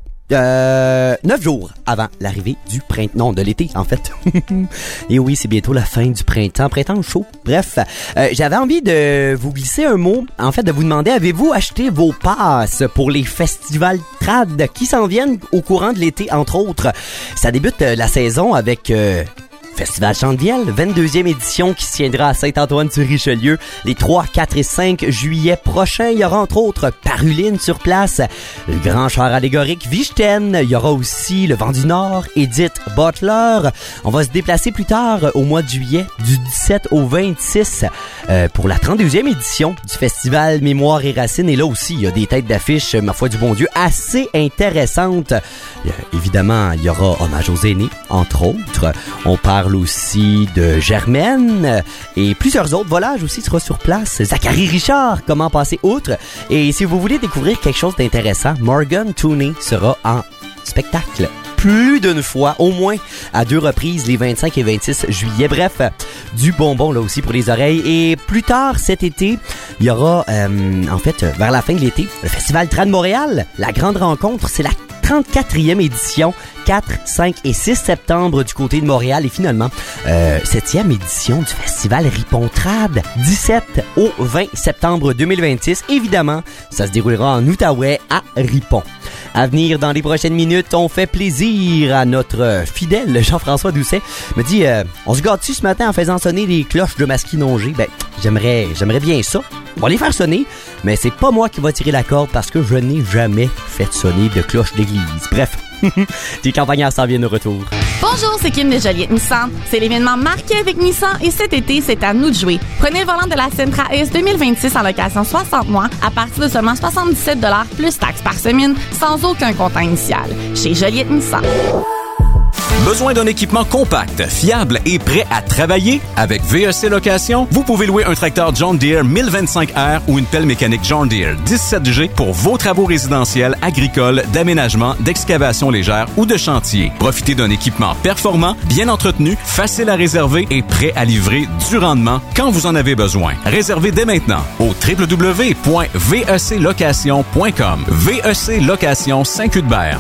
9 jours avant l'arrivée du printemps, non, de l'été en fait. Et oui, c'est bientôt la fin du printemps chaud. Bref, j'avais envie de vous glisser un mot, en fait de vous demander, avez-vous acheté vos passes pour les festivals trad qui s'en viennent au courant de l'été entre autres? Ça débute la saison avec... Festival Chant-de-Viel, 22e édition qui se tiendra à Saint-Antoine-sur-Richelieu les 3, 4 et 5 juillet prochains. Il y aura entre autres Paruline sur place, le grand char allégorique Vichten. Il y aura aussi le Vent du Nord, Edith Butler. On va se déplacer plus tard au mois de juillet du 17 au 26 pour la 32e édition du Festival Mémoire et Racines. Et là aussi, il y a des têtes d'affiche, ma foi du bon Dieu, assez intéressantes. Évidemment, il y aura Hommage aux aînés, entre autres. On parle aussi de Germaine et plusieurs autres. Volage aussi sera sur place. Zachary Richard, comment passer outre. Et si vous voulez découvrir quelque chose d'intéressant, Morgan Tooney sera en spectacle plus d'une fois, au moins à 2 reprises, les 25 et 26 juillet. Bref, du bonbon là aussi pour les oreilles. Et plus tard cet été, il y aura, en fait, vers la fin de l'été, le Festival Trad Montréal. La grande rencontre, c'est la 34e édition, 4, 5 et 6 septembre du côté de Montréal. Et finalement, 7e édition du Festival Ripon Trad, 17 au 20 septembre 2026. Évidemment, ça se déroulera en Outaouais à Ripon. À venir dans les prochaines minutes, on fait plaisir à notre fidèle Jean-François Doucet. Me dit, on se gâte-tu ce matin en faisant sonner les cloches de Masquinongé? Ben, j'aimerais bien ça. On va les faire sonner, mais c'est pas moi qui va tirer la corde parce que je n'ai jamais fait sonner de cloche d'église. Bref, les campagnards s'en viennent au retour. Bonjour, c'est Kim de Joliette Nissan. C'est l'événement marqué avec Nissan et cet été, c'est à nous de jouer. Prenez le volant de la Sentra S 2026 en location 60 mois à partir de seulement 77 $ plus taxes par semaine sans aucun comptant initial. Chez Joliette Nissan. Besoin d'un équipement compact, fiable et prêt à travailler? Avec VEC Location, vous pouvez louer un tracteur John Deere 1025R ou une pelle mécanique John Deere 17G pour vos travaux résidentiels, agricoles, d'aménagement, d'excavation légère ou de chantier. Profitez d'un équipement performant, bien entretenu, facile à réserver et prêt à livrer du rendement quand vous en avez besoin. Réservez dès maintenant au www.veclocation.com. VEC Location Saint-Cuthbert,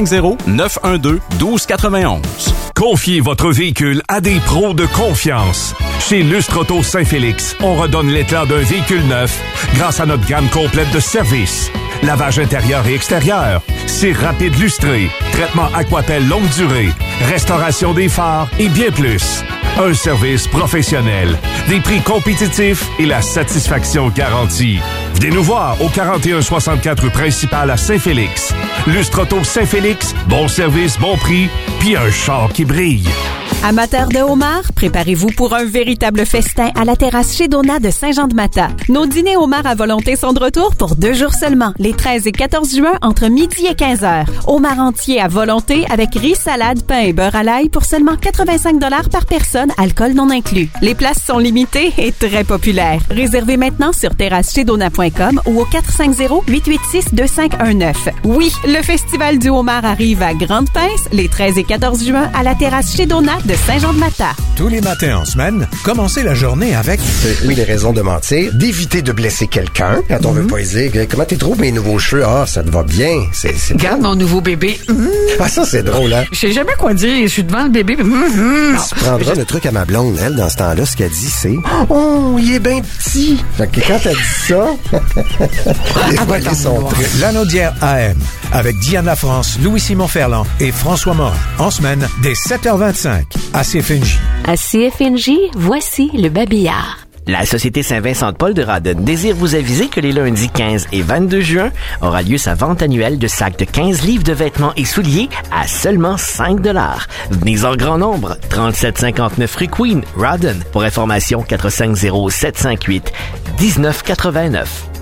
450-912-1291. Confiez votre véhicule à des pros de confiance. Chez Lustre Auto Saint-Félix, on redonne l'éclat d'un véhicule neuf grâce à notre gamme complète de services. Lavage intérieur et extérieur, cire rapide lustré, traitement Aquapel longue durée, restauration des phares et bien plus. Un service professionnel, des prix compétitifs et la satisfaction garantie. Venez nous voir au 4164 rue principale à Saint-Félix. Lustre Auto Saint-Félix, bon service, bon prix, puis un char qui brille. Amateurs de homards, préparez-vous pour un véritable festin à la terrasse chez Donat de Saint-Jean-de-Mata. Nos dîners homards à volonté sont de retour pour 2 jours seulement, les 13 et 14 juin entre midi et 15h. Homard entier à volonté avec riz, salade, pain et beurre à l'ail pour seulement 85 $ par personne, alcool non inclus. Les places sont limitées et très populaires. Réservez maintenant sur terrassechedonat.com ou au 450-886-2519. Oui, le Festival du homard arrive à Grande-Pince les 13 et 14 juin à la terrasse chez Donat de Saint-Jean-de-Mata. Tous les matins en semaine, commencez la journée avec... Oui, les raisons de mentir, d'éviter de blesser quelqu'un quand on veut pas dire comment tu trouves mes nouveaux cheveux. Ah, ça te va bien. Regarde mon nouveau bébé. Ah, ça, c'est drôle, hein? Je sais jamais quoi dire. Je suis devant le bébé. Tu prendras le truc à ma blonde, elle, dans ce temps-là, ce qu'elle dit, c'est oh, il est bien petit. Fait que quand elle dit ça, dévoiler son truc. Lanaudière AM avec Diana France, Louis-Simon Ferland et François Morin. En semaine, dès 7h25 à CFNJ. À CFNJ, voici le babillard. La Société Saint-Vincent-de-Paul de Radon désire vous aviser que les lundis 15 et 22 juin aura lieu sa vente annuelle de sacs de 15 livres de vêtements et souliers à seulement 5 $. Venez en grand nombre. 3759 rue Queen, Radon. Pour information, 450-758-1989.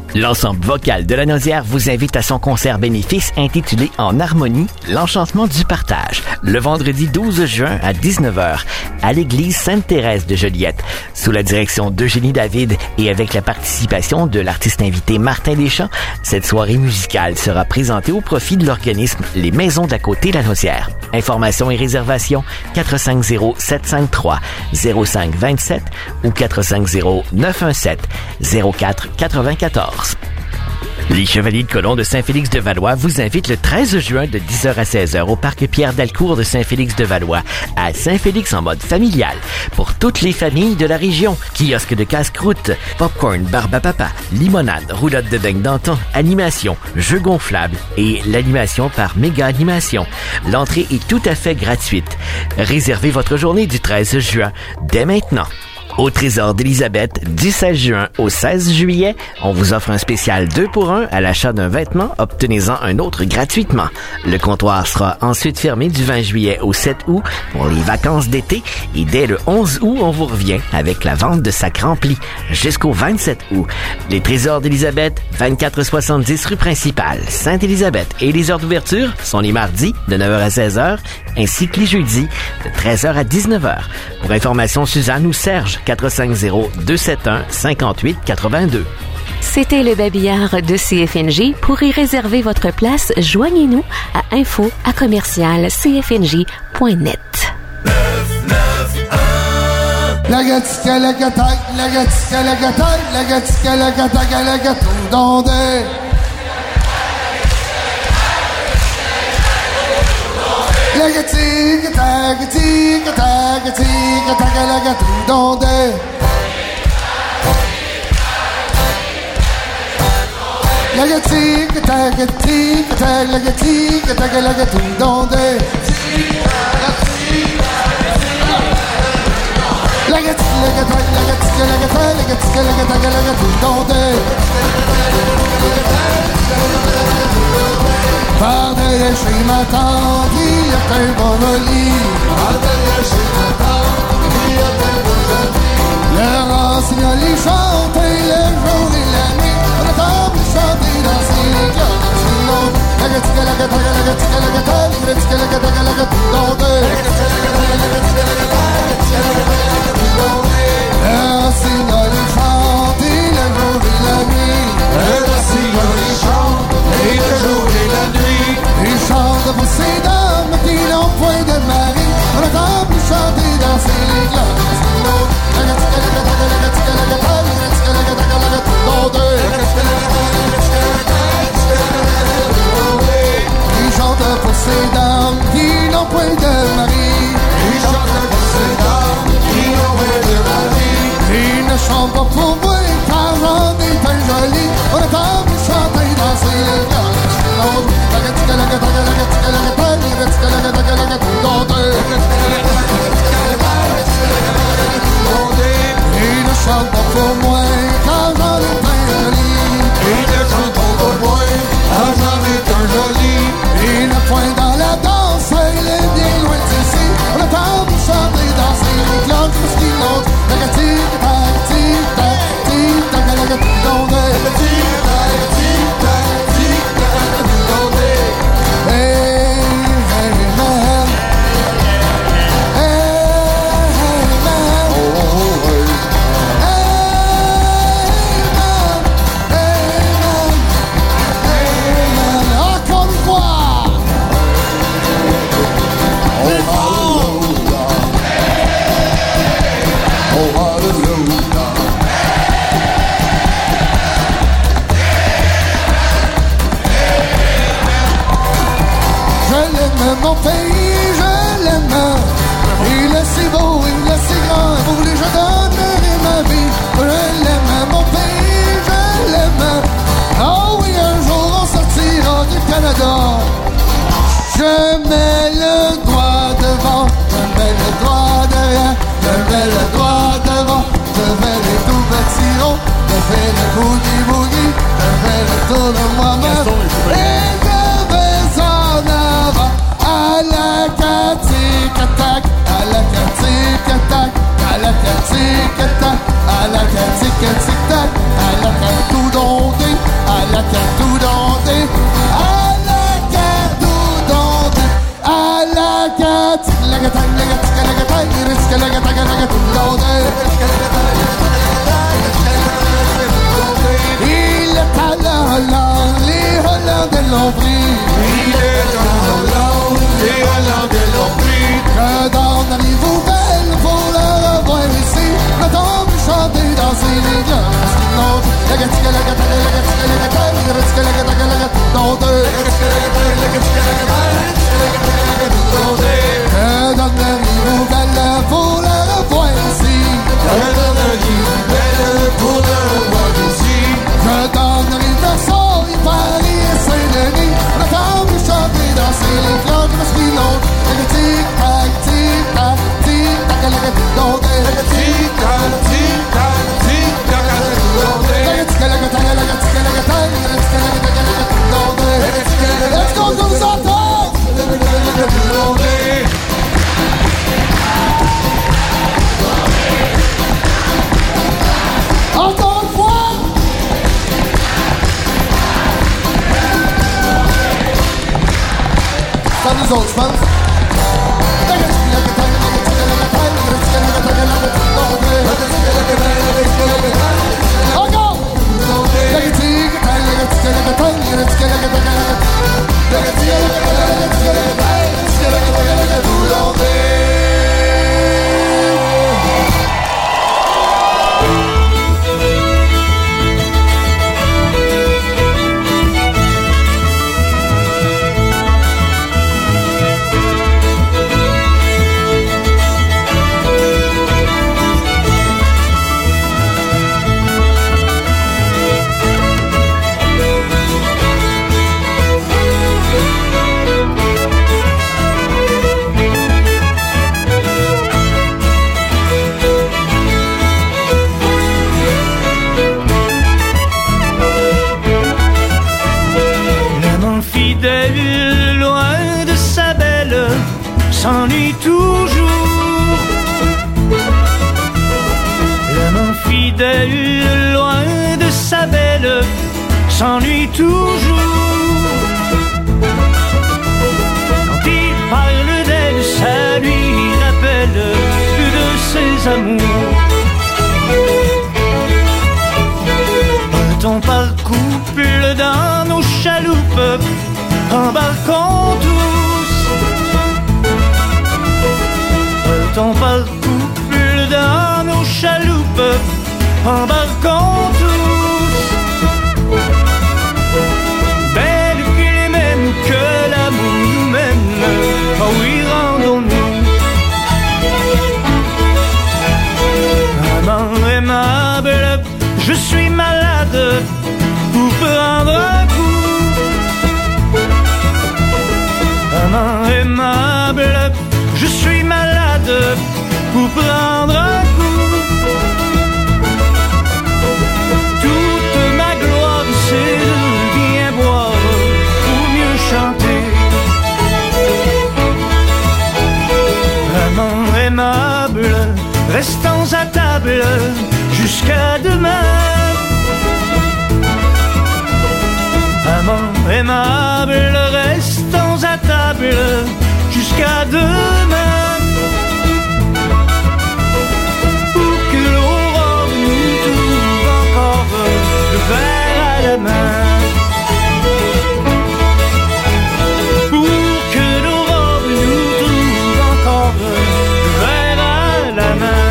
L'ensemble vocal de la Naudière vous invite à son concert bénéfice intitulé En harmonie, l'enchantement du partage, le vendredi 12 juin à 19h à l'église Sainte-Thérèse de Joliette, sous la direction d'Eugénie David et avec la participation de l'artiste invité Martin Deschamps. Cette soirée musicale sera présentée au profit de l'organisme Les Maisons de la Côté-La Naudière. Informations et réservations 450-753-0527 ou 450-917-0494. Les Chevaliers de Colomb de Saint-Félix-de-Valois vous invitent le 13 juin de 10h à 16h au parc Pierre-Dalcourt de Saint-Félix-de-Valois à Saint-Félix en mode familial pour toutes les familles de la région. Kiosque de casse-croûte, popcorn, barbe à papa, limonade, roulotte de dingue d'antan, animation, jeux gonflables et l'animation par méga animation. L'entrée est tout à fait gratuite. Réservez votre journée du 13 juin dès maintenant. Au Trésor d'Élisabeth, du 16 juin au 16 juillet, on vous offre un spécial 2 pour 1 à l'achat d'un vêtement, obtenez-en un autre gratuitement. Le comptoir sera ensuite fermé du 20 juillet au 7 août pour les vacances d'été et dès le 11 août, on vous revient avec la vente de sacs remplis jusqu'au 27 août. Les Trésors d'Élisabeth, 2470 rue principale, Sainte-Élisabeth, et les heures d'ouverture sont les mardis de 9h à 16h ainsi que les jeudis de 13h à 19h. Pour information, Suzanne ou Serge, 450-271-5882. C'était le babillard de CFNJ. Pour y réserver votre place, joignez-nous à info@commercial-cfnj.net. La gatica, la gataille, la gatica, la gataille, la gatica, la gataille, la gâteau d'ondé. La gatica, la gatica, la gatica, la gâteau d'ondé. La gatica, la gatica, la gatica, la gâteau d'ondé. La gatica, la gataille, la gatica, la gataille, la gatica, la gataille, la gâteau d'ondé. Par derrière chez ma tante, il y a un bon lit. Par derrière chez ma tante, il y a un bon lit. Le rossignol, il chante le jour et la nuit. On entend plus chanter, danser les cœurs dans ses noms. La gatica, la gataille, la gatica, la gataille, la gatica, la gataille, la gâteau d'ondé. La gatica, la gataille, la gatica, la gataille, la gatica, la gataille, la gâteau d'ondé. Le rossignol, il chante le jour et la nuit. Le rossignol, il chante le jour et la nuit. Il chante pour ces dames qui n'ont point de mari. On entend plus chanter, danser les cœurs dans ses noms. La gatica, la gataille, la gatica, la gataille, la gatica, la gataille, la gâteau d'ondé. La gatica, la gataille, la gatica, la gataille, la gatica, la gataille, la gâteau d'ondé. Il chante pour ces dames qui n'ont point de mari. Il chante pour ces dames qui n'ont point de mari. Il ne chante pas pour moi car j'en ai un joli. On entend plus chanter, danser les cœurs dans ses noms. La gatica, la gataille, la gatica, la gataille, la gatica, la gataille, la gâteau d'ondé. La gatica, la gataille, la gatica, la gataille, la gatica, la gataille, la gâteau d'ondé. Il ne chante pas pour moi car j'en ai un joli. Il ne chante pas pour moi car j'en ai un joli. Il ne point dans la danse, il est bien loin d'ici. On entend vous chanter, danser les cloches parce qu'il monte. La gatica, la gatica, la gatica, la gâteau d'ondé. La gatica, la gatica, la gâteau d'ondé. Hey, hey, man. Hey, hey, man. Oh, oh, hey. Hey, man. Hey, man. Hey, man. Encore une fois. Oh, hallelujah. Oh, hallelujah. Je l'aime, mon pays, je l'aime. Il est si beau, il est si grand. Pour lui, je donnerai ma vie. Je l'aime, mon pays, je l'aime. Oh oui, un jour on sortira du Canada. Je mets le doigt devant, je mets le doigt derrière, je mets le doigt devant. Je fais les tout petits ronds, je fais le boogie-boogie, je fais le tour de moi-même. Et je vais en avant, à la catique-attaque, à la catique-attaque, à la catique-attaque, à la catique-attaque, à la catique-attaque. Il est à la Hollande, les Hollandais l'ont pris. Il est à la Hollande, les Hollandais l'ont pris. Que dans la nouvelle, faut le revoir ici. Le temps de chanter, danser les gars. Que dans la nouvelle, faut le revoir ici. Que dans la nouvelle, faut le revoir ici. Que dans la Versailles, Paris et Saint-Denis. Le temps de chanter, danser les cloches parce qu'ils l'ont. Tic-tac, tic-tac, tic-tac, tic-tac, tic-tac, tic-tac. Let's go, nous entendre. Encore une fois. Ça nous autres, je pense. Encore. s'ennuie toujours. L'amant fidèle, loin de sa belle, s'ennuie toujours. Quand il parle d'elle, ça lui rappelle de ses amours. Partons par couple dans nos chaloupes, embarquons tous. Partons par couple dans nos chaloupes, embarquons tous. Belle qu'il est même que l'amour nous mène, oh oui, rendons-nous. Amant aimable, je suis malade pour prendre un coup. Amant aimable, je suis malade pour prendre un coup. Toute ma gloire, c'est de bien boire pour mieux chanter. Amant aimable, restons à table jusqu'à demain. Amant aimable, restons à table jusqu'à demain. Pour que l'aurore nous trouve encore le verre à la main. Pour que l'aurore nous trouve encore le verre à la main.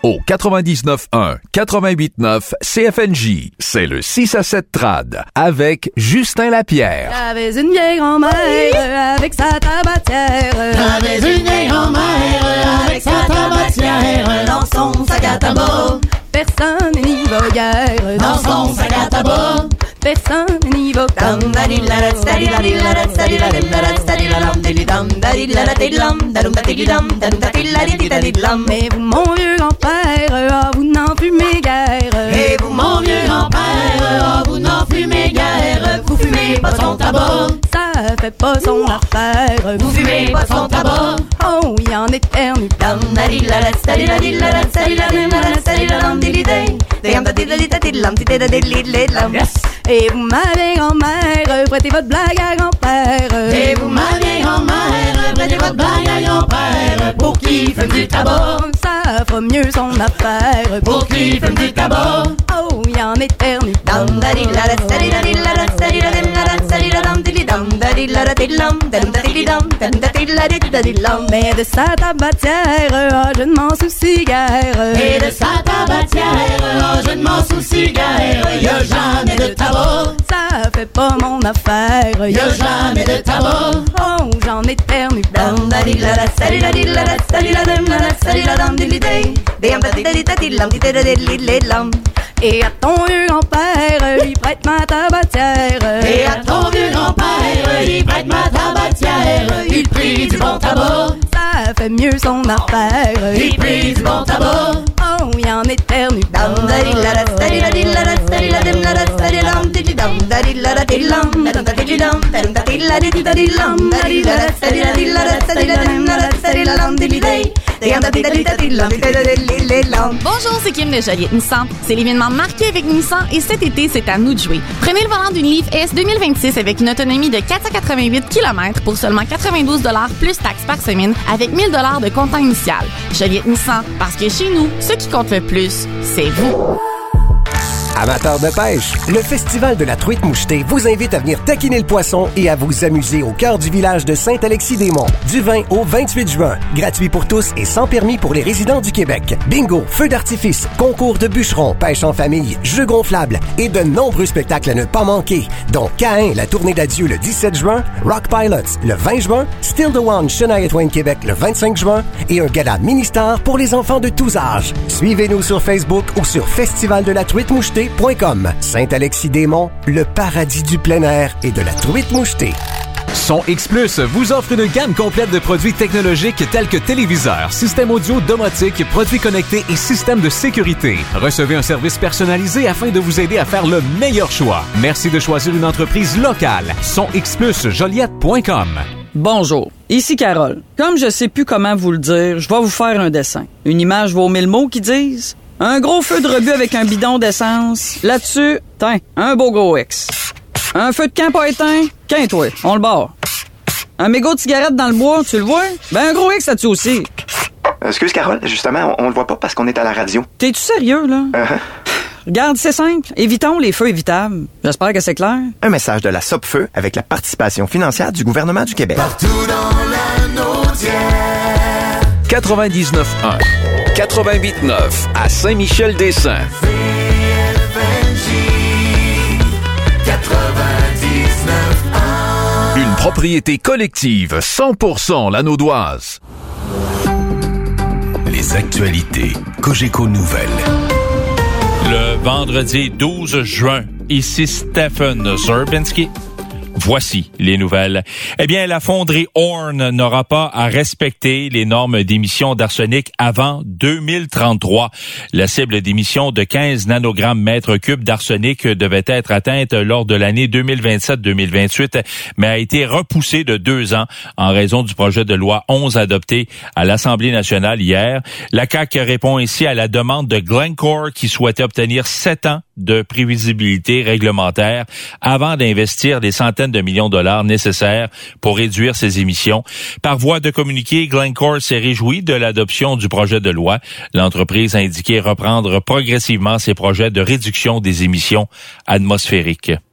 au 99.1, 88.9 CFNJ. C'est le 6 à 7 trad avec Justin Lapierre. J'avais une vieille grand-mère avec sa tabatière. J'avais une vieille grand-mère avec sa tabatière dans son sac à tabac. Personne n'y va guère dans son sac à tabac. Personne n'y va mais vous, mon vieux grand-père, vous n'en fumez guère. Et vous, mon vieux grand-père, vous n'en fumez guère. Vous fumez pas son tabac. Ça fait pas son affaire. Vous fumez pas son tabac. Oh, il en éternue. Et vous, ma vieille grand-mère, prêtez votre blague à grand-père. Et vous, ma vieille grand-mère, prêtez votre blague à grand-père. Pour qui fume du tabac. Ça fera mieux son affaire. Pour qui fume du tabac. Oh, il en éternue. Mais de sa tabatière, je ne m'en soucie guère. Et de sa tabatière, je ne m'en soucie guère. Y'a jamais de tabac. Ça fait pas mon affaire. Y'a jamais de tabac. Oh, j'en éternue. Et à ton vieux grand-père, lui prête ma tabatière. Et à ton vieux grand-père, lui prête ma tabatière. Il prie du bon tabac. Ça fait mieux son affaire. Il prie du bon tabac. Oh, il en éternue. Bonjour, c'est Kim de Joliette Nissan. C'est l'événement marqué avec Nissan et cet été, c'est à nous de jouer. Prenez le volant d'une Leaf S 2026 avec une autonomie de 488 km pour seulement 92 $ plus taxes par semaine avec 1000 $ de comptant initial. Joliette Nissan, parce que chez nous, ce qui compte le plus, c'est vous. Amateurs de pêche, le Festival de la truite mouchetée vous invite à venir taquiner le poisson et à vous amuser au cœur du village de Saint-Alexis-des-Monts. Du 20 au 28 juin. Gratuit pour tous et sans permis pour les résidents du Québec. Bingo, feux d'artifice, concours de bûcherons, pêche en famille, jeux gonflables et de nombreux spectacles à ne pas manquer, dont Caïn, la tournée d'adieu le 17 juin, Rock Pilots le 20 juin, Still the One, Shania Twain Québec le 25 juin et un gala mini-star pour les enfants de tous âges. Suivez-nous sur Facebook ou sur festivaldelaTruiteMouchetée.com. Saint-Alexis-des-Monts, le paradis du plein air et de la truite mouchetée. Son X Plus vous offre une gamme complète de produits technologiques tels que téléviseurs, systèmes audio, domotique, produits connectés et systèmes de sécurité. Recevez un service personnalisé afin de vous aider à faire le meilleur choix. Merci de choisir une entreprise locale. SonXPlusJoliette.com. Bonjour, ici Carole. Comme je sais plus comment vous le dire, je vais vous faire un dessin. Une image vaut 1000 mots qui disent... Un gros feu de rebut avec un bidon d'essence. Là-dessus, tiens, un beau gros X. Un feu de camp pas éteint, qu'un-toi, on le barre. Un mégot de cigarette dans le bois, tu le vois? Ben un gros X là-dessus aussi. Excuse Carole, justement, on le voit pas parce qu'on est à la radio. T'es-tu sérieux, là? Regarde, c'est simple. Évitons les feux évitables. J'espère que c'est clair. Un message de la Sopfeu avec la participation financière du gouvernement du Québec. Partout dans la naudière. 99.1, 88.9 à Saint-Michel-des-Saints. Une propriété collective 100% Lanaudoise. Les actualités Cogeco Nouvelles. Le vendredi 12 juin, ici Stephen Zerbinski. Voici les nouvelles. Eh bien, la fonderie Horn n'aura pas à respecter les normes d'émission d'arsenic avant 2033. La cible d'émission de 15 nanogrammes mètre cube d'arsenic devait être atteinte lors de l'année 2027-2028, mais a été repoussée de 2 ans en raison du projet de loi 11 adopté à l'Assemblée nationale hier. La CAQ répond ici à la demande de Glencore qui souhaitait obtenir 7 ans de prévisibilité réglementaire avant d'investir des centaines de millions de dollars nécessaires pour réduire ses émissions. Par voie de communiqué, Glencore s'est réjoui de l'adoption du projet de loi. L'entreprise a indiqué reprendre progressivement ses projets de réduction des émissions atmosphériques.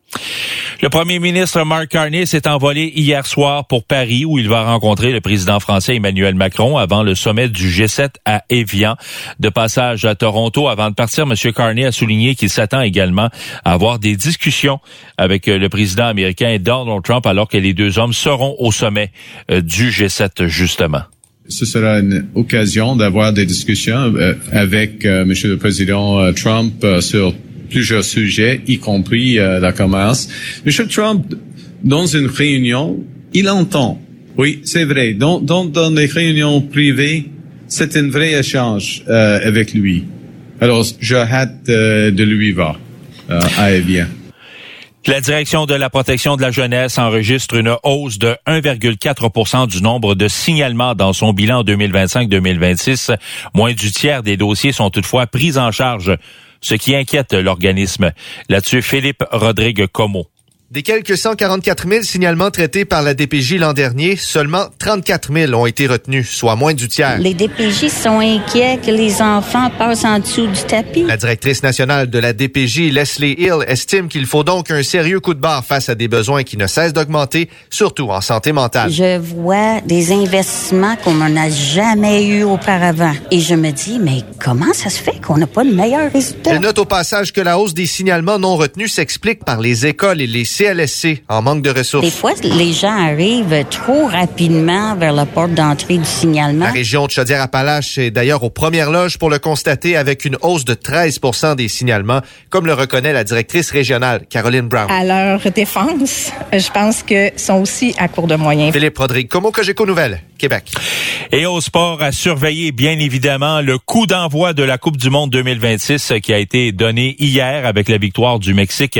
Le premier ministre Mark Carney s'est envolé hier soir pour Paris où il va rencontrer le président français Emmanuel Macron avant le sommet du G7 à Évian. De passage à Toronto, avant de partir, M. Carney a souligné qu'il s'attend également à avoir des discussions avec le président américain Donald Trump alors que les deux hommes seront au sommet du G7 justement. Ce sera une occasion d'avoir des discussions avec Monsieur le Président Trump sur plusieurs sujets, y compris la commerce. Monsieur Trump, dans une réunion, il entend. Oui, c'est vrai. Dans les réunions privées, c'est un vrai échange avec lui. Alors, j'ai hâte de lui voir à Évian. La direction de la protection de la jeunesse enregistre une hausse de 1,4% du nombre de signalements dans son bilan 2025-2026. Moins du tiers des dossiers sont toutefois pris en charge, ce qui inquiète l'organisme. Là-dessus, Philippe Rodrigue-Como. Des quelques 144 000 signalements traités par la DPJ l'an dernier, seulement 34 000 ont été retenus, soit moins du tiers. Les DPJ sont inquiets que les enfants passent en dessous du tapis. La directrice nationale de la DPJ, Leslie Hill, estime qu'il faut donc un sérieux coup de barre face à des besoins qui ne cessent d'augmenter, surtout en santé mentale. Je vois des investissements qu'on n'en a jamais eu auparavant. Et je me dis, mais comment ça se fait qu'on n'a pas de meilleurs résultats? Elle note au passage que la hausse des signalements non retenus s'explique par les écoles et les CLSC en manque de ressources. Des fois, les gens arrivent trop rapidement vers la porte d'entrée du signalement. La région de Chaudière-Appalaches est d'ailleurs aux premières loges pour le constater avec une hausse de 13% des signalements, comme le reconnaît la directrice régionale, Caroline Brown. À leur défense, je pense que sont aussi à court de moyens. Philippe Rodrigue-Como, Cogeco Nouvelles, Québec. Et au sport, à surveiller bien évidemment le coup d'envoi de la Coupe du Monde 2026 qui a été donné hier avec la victoire du Mexique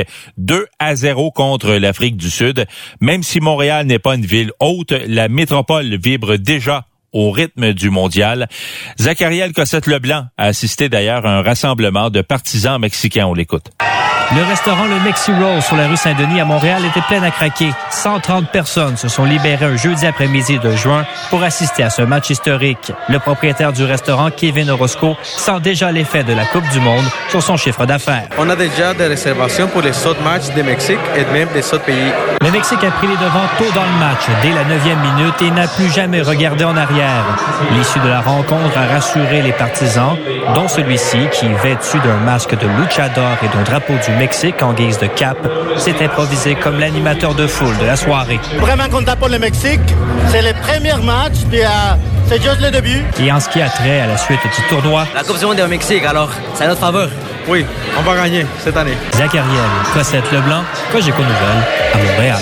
2-0 contre l'Afrique du Sud. Même si Montréal n'est pas une ville haute, la métropole vibre déjà au rythme du mondial. Zachariel Cossette-Leblanc a assisté d'ailleurs à un rassemblement de partisans mexicains. On l'écoute. Le restaurant Le Mexi Roll sur la rue Saint-Denis à Montréal était plein à craquer. 130 personnes se sont libérées un jeudi après-midi de juin pour assister à ce match historique. Le propriétaire du restaurant, Kevin Orozco, sent déjà l'effet de la Coupe du Monde sur son chiffre d'affaires. On a déjà des réservations pour les autres matchs du Mexique et même des autres pays. Le Mexique a pris les devants tôt dans le match, dès la 9e minute, et n'a plus jamais regardé en arrière. L'issue de la rencontre a rassuré les partisans, dont celui-ci qui, vêtu d'un masque de luchador et d'un drapeau du Mexique en guise de cape, s'est improvisé comme l'animateur de foule de la soirée. Vraiment content pour le Mexique. C'est le premier match, puis c'est juste le début. Et en ce qui a trait à la suite du tournoi, la Coupe du Monde est au Mexique, alors c'est à notre faveur. Oui, on va gagner cette année. Zachariel Cossette-Leblanc, Cogeco Nouvelles, à Montréal.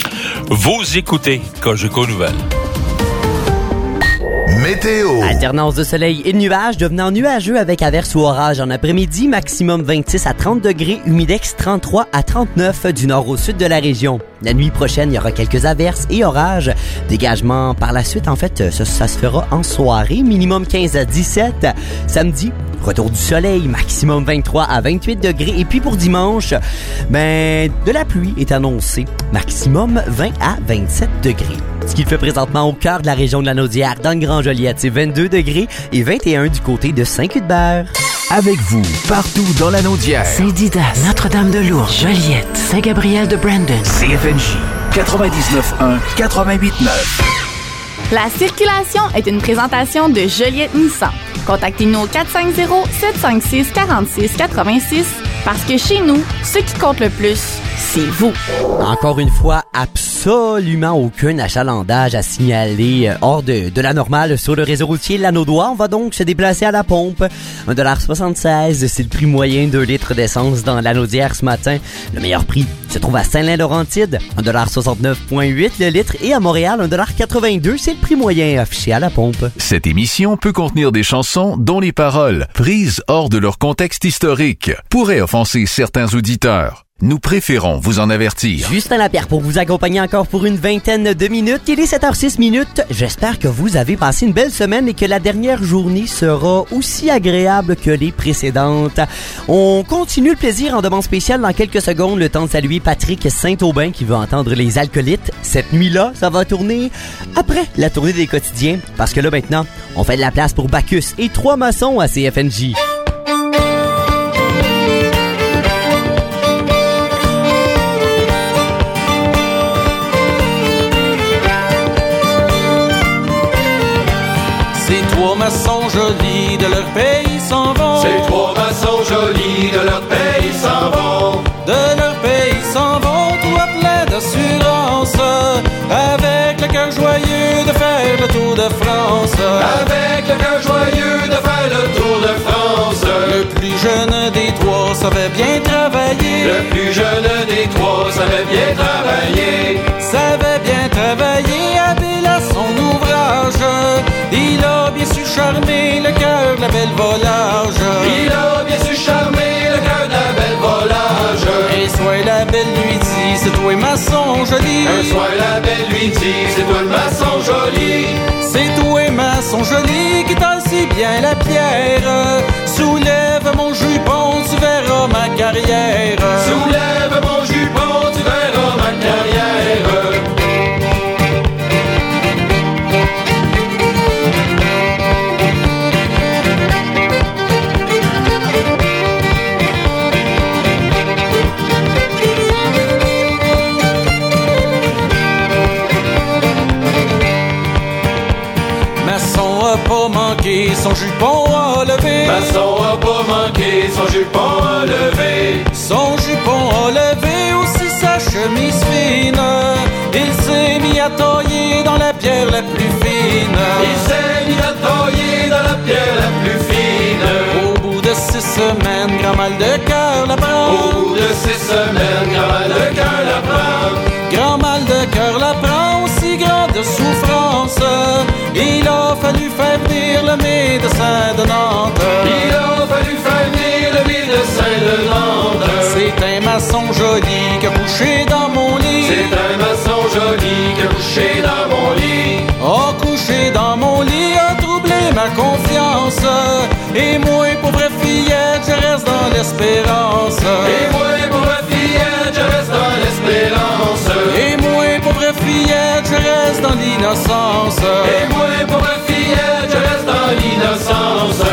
Vous écoutez Cogeco Nouvelles. Météo. Alternance de soleil et de nuages devenant nuageux avec averses ou orages en après-midi, maximum 26 à 30 degrés, humidex 33 à 39 du nord au sud de la région. La nuit prochaine, il y aura quelques averses et orages. Dégagement par la suite, en fait, ça se fera en soirée, minimum 15 à 17. Samedi, retour du soleil, maximum 23 à 28 degrés. Et puis pour dimanche, de la pluie est annoncée, maximum 20 à 27 degrés. Ce qui le fait présentement au cœur de la région de la Naudière, dans le Grand-Joliette, c'est 22 degrés et 21 du côté de Saint-Cuthbert. Avec vous, partout dans la Naudière. Saint-Didas, Notre-Dame-de-Lourdes, Joliette, Saint-Gabriel de Brandon. CFNJ 99.1, 88.9. La circulation est une présentation de Joliette Nissan. Contactez-nous au 450-756-4686 parce que chez nous, ce qui compte le plus, c'est vous. Encore une fois, absolument aucun achalandage à signaler hors de la normale sur le réseau routier Lanaudois. On va donc se déplacer à la pompe. 1,76 $, c'est le prix moyen de litre d'essence dans la Naudière ce matin. Le meilleur prix se trouve à Saint-Lin-Laurentide, 1,69,8 $ le litre. Et à Montréal, 1,82 $, c'est le prix moyen affiché à la pompe. Cette émission peut contenir des chansons dont les paroles, prises hors de leur contexte historique, pourraient offenser certains auditeurs. Nous préférons vous en avertir. Justin Lapierre pour vous accompagner encore pour une vingtaine de minutes. Il est 7h06. J'espère que vous avez passé une belle semaine et que la dernière journée sera aussi agréable que les précédentes. On continue le plaisir en demande spéciale dans quelques secondes. Le temps de saluer Patrick Saint-Aubin qui veut entendre les alcoolites. Cette nuit-là, ça va tourner après la tournée des quotidiens. Parce que là, maintenant, on fait de la place pour Bacchus et 3 maçons à CFNJ. maçons jolis de leur pays s'en vont. Ces trois maçons jolis de leur pays s'en vont. De leur pays s'en vont, toi plein d'assurance, avec le cœur joyeux de faire le tour de France. Avec le cœur joyeux de faire le tour de France. Le plus jeune des trois savait bien travailler. Le plus jeune des trois savait bien travailler. Savait bien travailler, habile à son ouvrage. Il a bien su charmer le cœur de la belle volage. Il a bien su charmer le cœur de la belle volage. Un soir la belle lui dit, c'est toi maçon joli. Un soir la belle lui dit, c'est toi maçon joli. C'est toi maçon joli qui taille si bien la pierre. Soulève mon jupon, tu verras ma carrière. Soulève mon jupon, tu verras ma carrière. Pas manqué son jupon à lever. Maçon a pas manqué son jupon à lever. Son jupon à lever, aussi sa chemise fine. Il s'est mis à tailler dans la pierre la plus fine. Il s'est mis à tailler dans la pierre la plus fine. Au bout de 6 semaines, grand mal de cœur la prend. Au bout de 6 semaines, grand mal de cœur la prend. Grand mal de cœur la prend, aussi grande souffrance. Il a fallu faire venir le médecin de Nantes. Il a fallu faire venir le médecin de Nantes. C'est un maçon joli qui a couché dans mon lit. C'est un maçon joli qui a couché dans mon lit. A couché dans mon lit, a troublé ma confiance. Et moi, pauvre fillette, je reste dans l'espérance. Et moi, pauvre fillette, je reste dans l'espérance. Et moi, pauvre fillette, je reste dans l'innocence. Et moi, pauvre fillette, je reste dans l'innocence.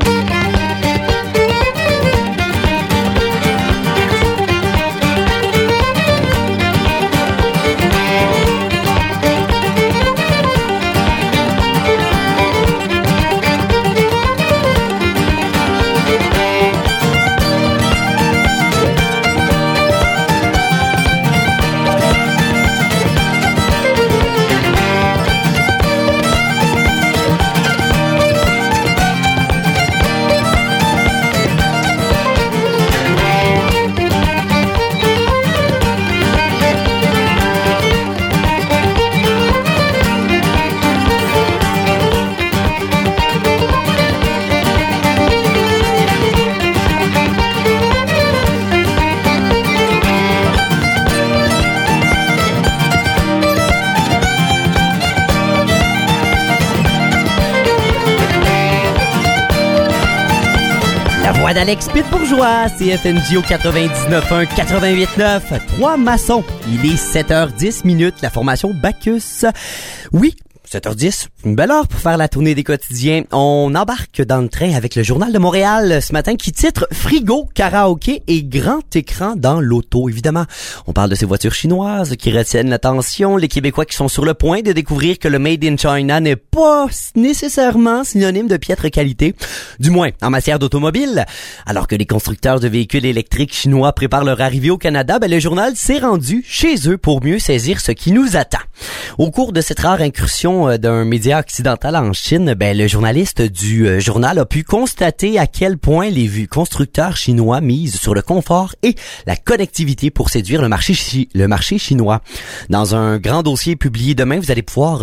d'Alex Pitt-Bourgeois, CFNJ au 99.1, 88.9, 3 maçons. Il est 7h10, la formation Bacchus. Oui, 7h10, une belle heure pour faire la tournée des quotidiens. On embarque dans le train avec le Journal de Montréal ce matin qui titre « Frigo, karaoké et grand écran dans l'auto ». Évidemment, on parle de ces voitures chinoises qui retiennent l'attention, les Québécois qui sont sur le point de découvrir que le Made in China n'est pas nécessairement synonyme de piètre qualité, du moins en matière d'automobile. Alors que les constructeurs de véhicules électriques chinois préparent leur arrivée au Canada, le journal s'est rendu chez eux pour mieux saisir ce qui nous attend. Au cours de cette rare incursion d'un média occidental en Chine, le journaliste du journal a pu constater à quel point les constructeurs chinois misent sur le confort et la connectivité pour séduire le marché chinois. Dans un grand dossier publié demain, vous allez pouvoir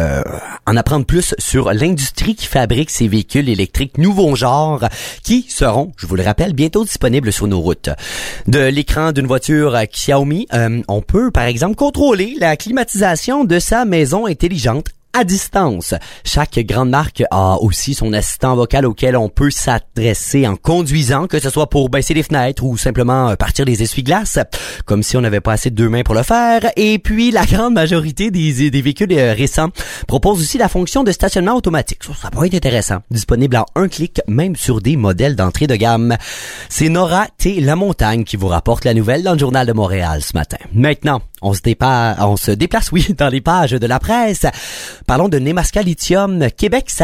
en apprendre plus sur l'industrie qui fabrique ces véhicules électriques nouveau genre qui seront, je vous le rappelle, bientôt disponibles sur nos routes. De l'écran d'une voiture Xiaomi, on peut par exemple contrôler la climatisation de sa maison intelligente à distance. Chaque grande marque a aussi son assistant vocal auquel on peut s'adresser en conduisant, que ce soit pour baisser les fenêtres ou simplement partir les essuie-glaces, comme si on n'avait pas assez de deux mains pour le faire. Et puis, la grande majorité des véhicules récents proposent aussi la fonction de stationnement automatique. Ça pourrait être intéressant. Disponible en un clic, même sur des modèles d'entrée de gamme. C'est Nora T. Lamontagne qui vous rapporte la nouvelle dans le Journal de Montréal ce matin. Maintenant, on se déplace, dans les pages de la presse. Parlons de Nemaska Lithium. Québec savait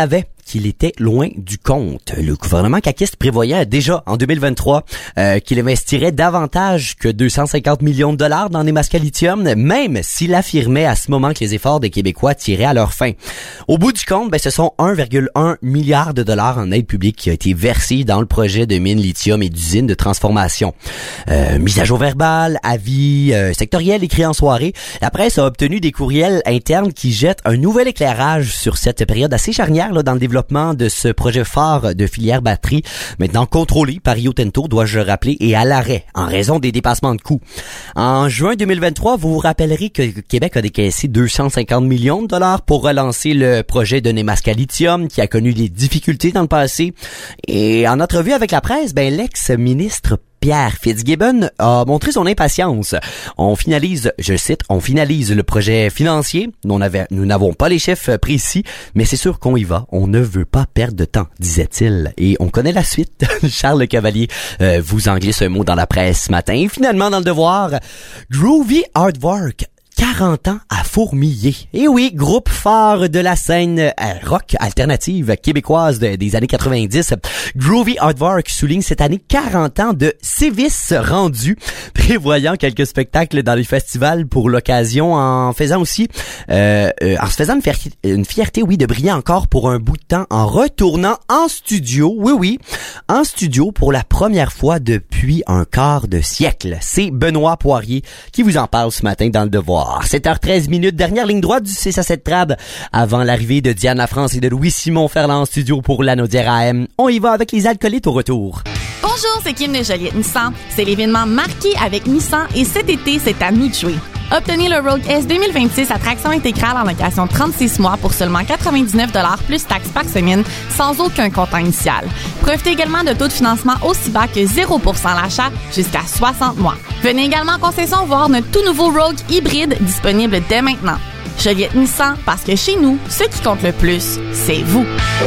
qu'il était loin du compte. Le gouvernement caquiste prévoyait déjà en 2023 qu'il investirait davantage que 250 millions de dollars dans des masques à lithium, même s'il affirmait à ce moment que les efforts des Québécois tiraient à leur fin. Au bout du compte, ce sont 1,1 milliard de dollars en aide publique qui a été versé dans le projet de mine lithium et d'usine de transformation. Mise à jour verbale, avis sectoriel écrit en soirée, la presse a obtenu des courriels internes qui jettent un nouvel éclairage sur cette période assez charnière là, dans le développement de ce projet phare de filière batterie, maintenant contrôlé par Rio Tinto, dois-je rappeler, et à l'arrêt en raison des dépassements de coûts. En juin 2023, vous vous rappellerez que Québec a décaissé 250 millions de dollars pour relancer le projet de Nemaska Lithium qui a connu des difficultés dans le passé. Et en entrevue avec la presse, l'ex-ministre Pierre Fitzgibbon a montré son impatience. On finalise, je cite, on finalise le projet financier. Nous n'avons pas les chiffres précis, mais c'est sûr qu'on y va. On ne veut pas perdre de temps, disait-il. Et on connaît la suite. Charles Cavalier vous en glisse un mot dans la presse ce matin. Et finalement, dans le Devoir, Groovy Aardvark. 40 ans à fourmiller. Et oui, groupe phare de la scène rock alternative québécoise des années 90. Groovy Aardvark souligne cette année 40 ans de sévices rendus, prévoyant quelques spectacles dans les festivals pour l'occasion, en se faisant une fierté, oui, de briller encore pour un bout de temps en retournant en studio, en studio pour la première fois depuis un quart de siècle. C'est Benoît Poirier qui vous en parle ce matin dans le Devoir. 7h13, dernière ligne droite du 6 à 7 Trab avant l'arrivée de Diane Lafrance et de Louis-Simon Ferland en studio pour l'Anaudière AM. On y va avec les alcoolites au retour. Bonjour, c'est Kim de Joliette Nissan. C'est l'événement marqué avec Nissan et cet été, c'est à nous de jouer. Obtenez le Rogue S 2026 à traction intégrale en location 36 mois pour seulement 99 $ plus taxes par semaine sans aucun comptant initial. Profitez également de taux de financement aussi bas que 0% l'achat jusqu'à 60 mois. Venez également en concession voir notre tout nouveau Rogue hybride disponible dès maintenant. Joliette Nissan, parce que chez nous, ce qui compte le plus, c'est vous.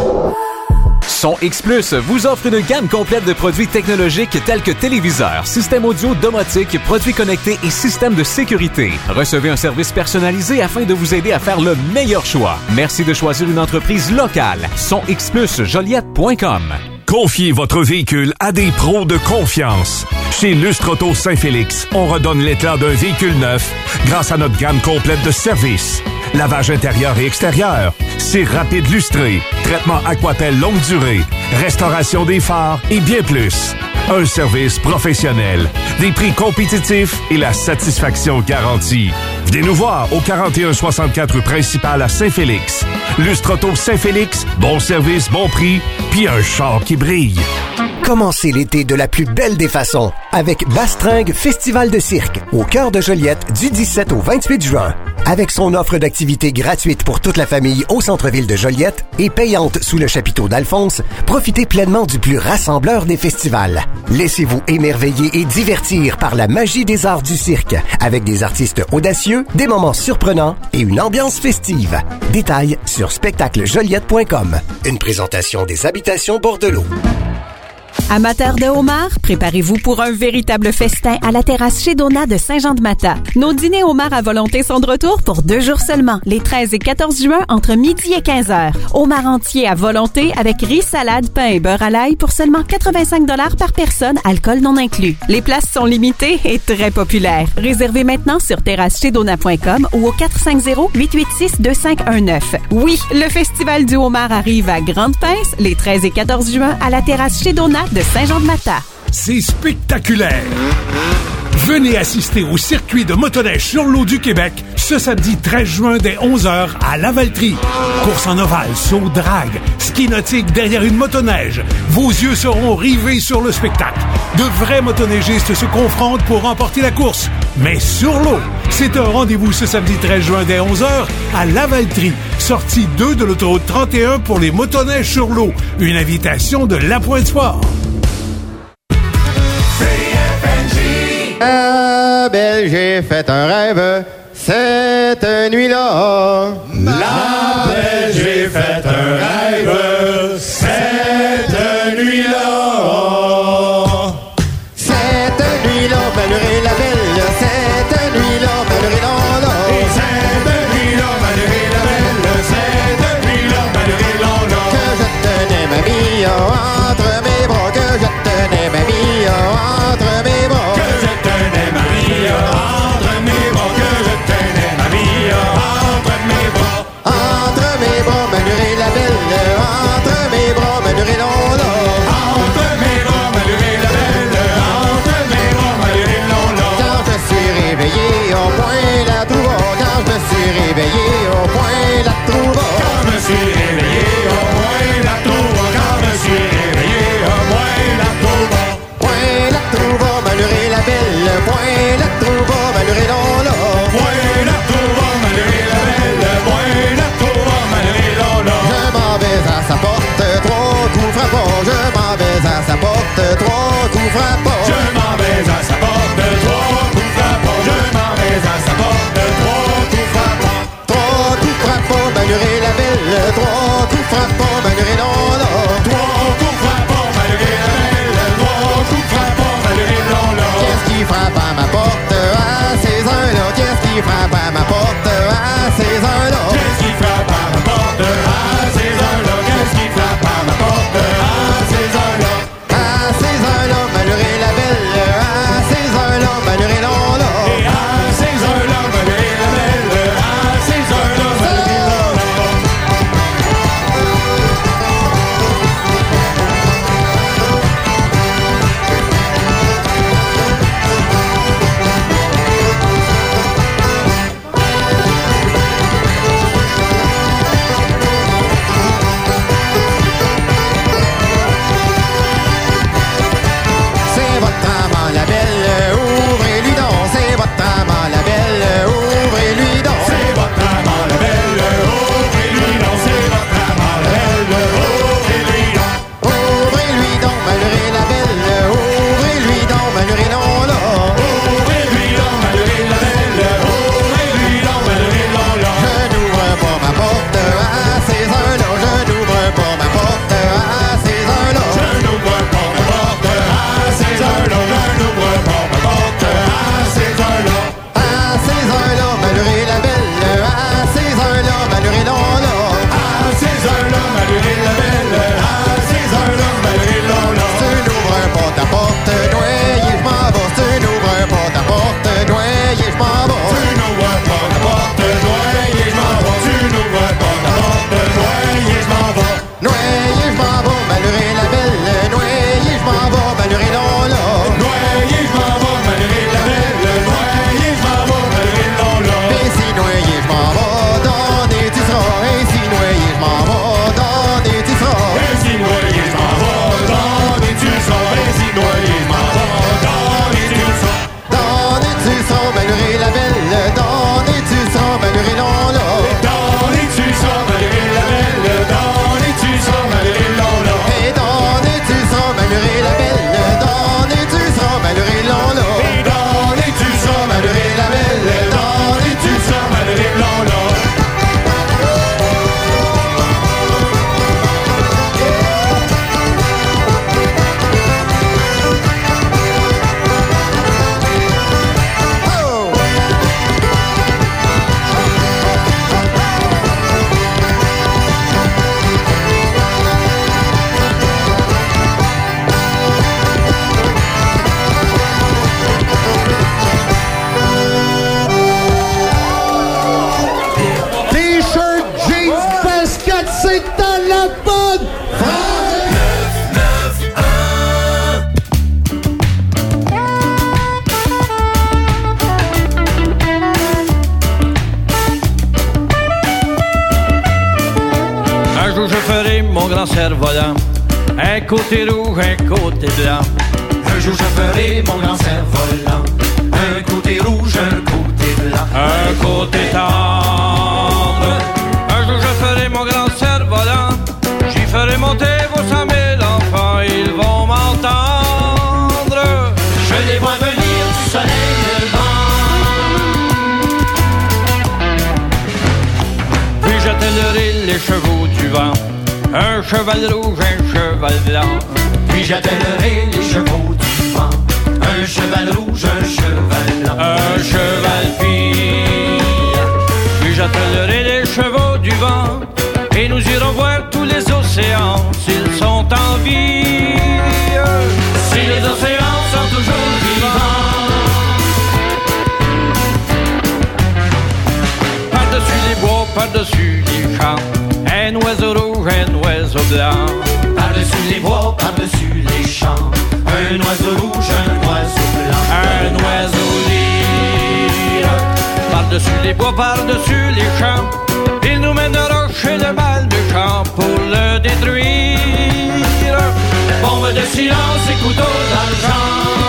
Son X Plus vous offre une gamme complète de produits technologiques tels que téléviseurs, systèmes audio, domotique, produits connectés et systèmes de sécurité. Recevez un service personnalisé afin de vous aider à faire le meilleur choix. Merci de choisir une entreprise locale. sonxplusjoliette.com. Confiez votre véhicule à des pros de confiance. Chez Lustre Auto Saint-Félix, on redonne l'éclat d'un véhicule neuf grâce à notre gamme complète de services. Lavage intérieur et extérieur, cire rapide lustré, traitement Aquapel longue durée, restauration des phares et bien plus. Un service professionnel, des prix compétitifs et la satisfaction garantie. Venez nous voir au 4164 rue principale à Saint-Félix. Lustre Auto Saint-Félix, bon service, bon prix, puis un char qui brille. Commencez l'été de la plus belle des façons avec Bastringue Festival de cirque au cœur de Joliette du 17 au 28 juin. Avec son offre d'activités gratuites pour toute la famille au centre-ville de Joliette et payante sous le chapiteau d'Alphonse, profitez pleinement du plus rassembleur des festivals. Laissez-vous émerveiller et divertir par la magie des arts du cirque avec des artistes audacieux, des moments surprenants et une ambiance festive. Détails sur spectaclejoliette.com. Une présentation des Habitations Bordelot. Amateurs de homards, préparez-vous pour un véritable festin à la terrasse chez Donat de Saint-Jean-de-Mata. Nos dîners homards à volonté sont de retour pour 2 jours seulement, les 13 et 14 juin entre midi et 15h. Homards entiers à volonté avec riz, salade, pain et beurre à l'ail pour seulement 85 $ par personne, alcool non inclus. Les places sont limitées et très populaires. Réservez maintenant sur terrassechedonat.com ou au 450-886-2519. Oui, le Festival du homard arrive à Grande-Pince les 13 et 14 juin à la terrasse chez Donat de Saint-Jean-de-Mata. C'est spectaculaire! Venez assister au circuit de motoneige sur l'eau du Québec ce samedi 13 juin dès 11h à Lavaltrie. Course en ovale, saut, drague, ski nautique derrière une motoneige. Vos yeux seront rivés sur le spectacle. De vrais motoneigistes se confrontent pour remporter la course. Mais sur l'eau, c'est un rendez-vous ce samedi 13 juin dès 11h à Lavaltrie. Sortie 2 de l'autoroute 31 pour les motoneiges sur l'eau. Une invitation de La Pointe Sport. La belle, j'ai fait un rêve cette nuit-là. La belle, j'ai fait un rêve cette nuit-là. Cette nuit-là, malheureux la belle, cette nuit-là, malheureux la la. Et cette nuit-là, malheureux la belle, cette nuit-là, malheureux la la. Que je Un jour je ferai mon grand cerf-volant, un côté rouge, un côté blanc. Un jour je ferai mon grand cerf-volant, un côté rouge, un côté blanc. Un côté tendre. Un jour je ferai mon grand cerf-volant, j'y ferai monter vos 100 000 enfants, ils vont m'entendre. Je les vois venir du soleil levant. Puis j'attellerai les chevaux du vent, un cheval rouge, un cheval blanc. Puis j'attellerai les chevaux du vent, un cheval rouge, un cheval blanc. Un cheval pire. Puis j'attellerai les chevaux du vent, et nous irons voir tous les océans, s'ils sont en vie. Si les océans sont toujours vivants. Par-dessus les bois, par-dessus les champs, un oiseau rouge, un oiseau blanc. Par-dessus les bois, par-dessus les champs, un oiseau rouge, un oiseau blanc. Un oiseau libre. Par-dessus les bois, par-dessus les champs, il nous mènera chez le mal méchant pour le détruire. Bombe de silence et couteau d'argent.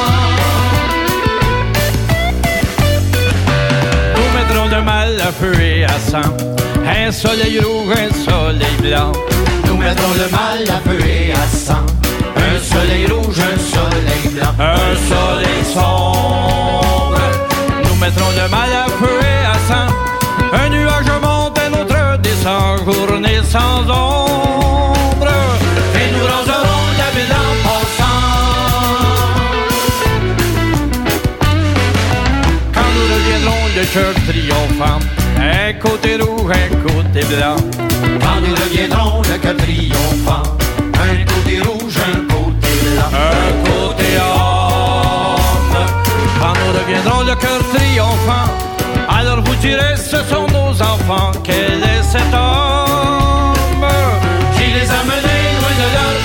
Nous mettrons le mal à feu et à sang, un soleil rouge, un soleil blanc. Nous mettrons le mal à feu et à sang, un soleil rouge, un soleil blanc. Un soleil sombre. Nous mettrons le mal à feu et à sang, un nuage monte, un autre descend, journée sans ombre. Et nous rangerons la ville en passant. Quand nous reviendrons le cœur triomphant, un côté rouge, un côté blanc. Quand nous reviendrons le cœur triomphant, un côté rouge, un côté blanc. Un côté homme. Quand nous reviendrons le cœur triomphant, alors vous direz ce sont nos enfants. Quel est cet homme qui les a menés loin de leurs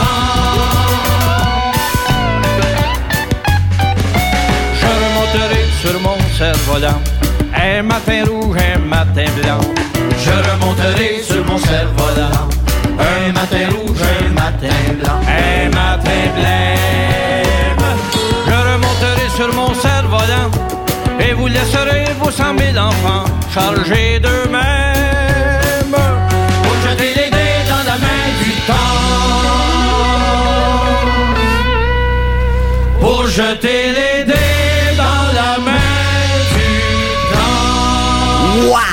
parents? Je remonterai sur mon cerf-volant, un matin rouge, un matin blanc. Je remonterai sur mon cerf-volant, un matin rouge, un matin blanc. Un matin blême. Je remonterai sur mon cerf-volant, et vous laisserez vos 100 000 enfants chargés d'eux-mêmes pour jeter les dés dans la main du temps. Pour jeter les dés dans la main du temps. Wow!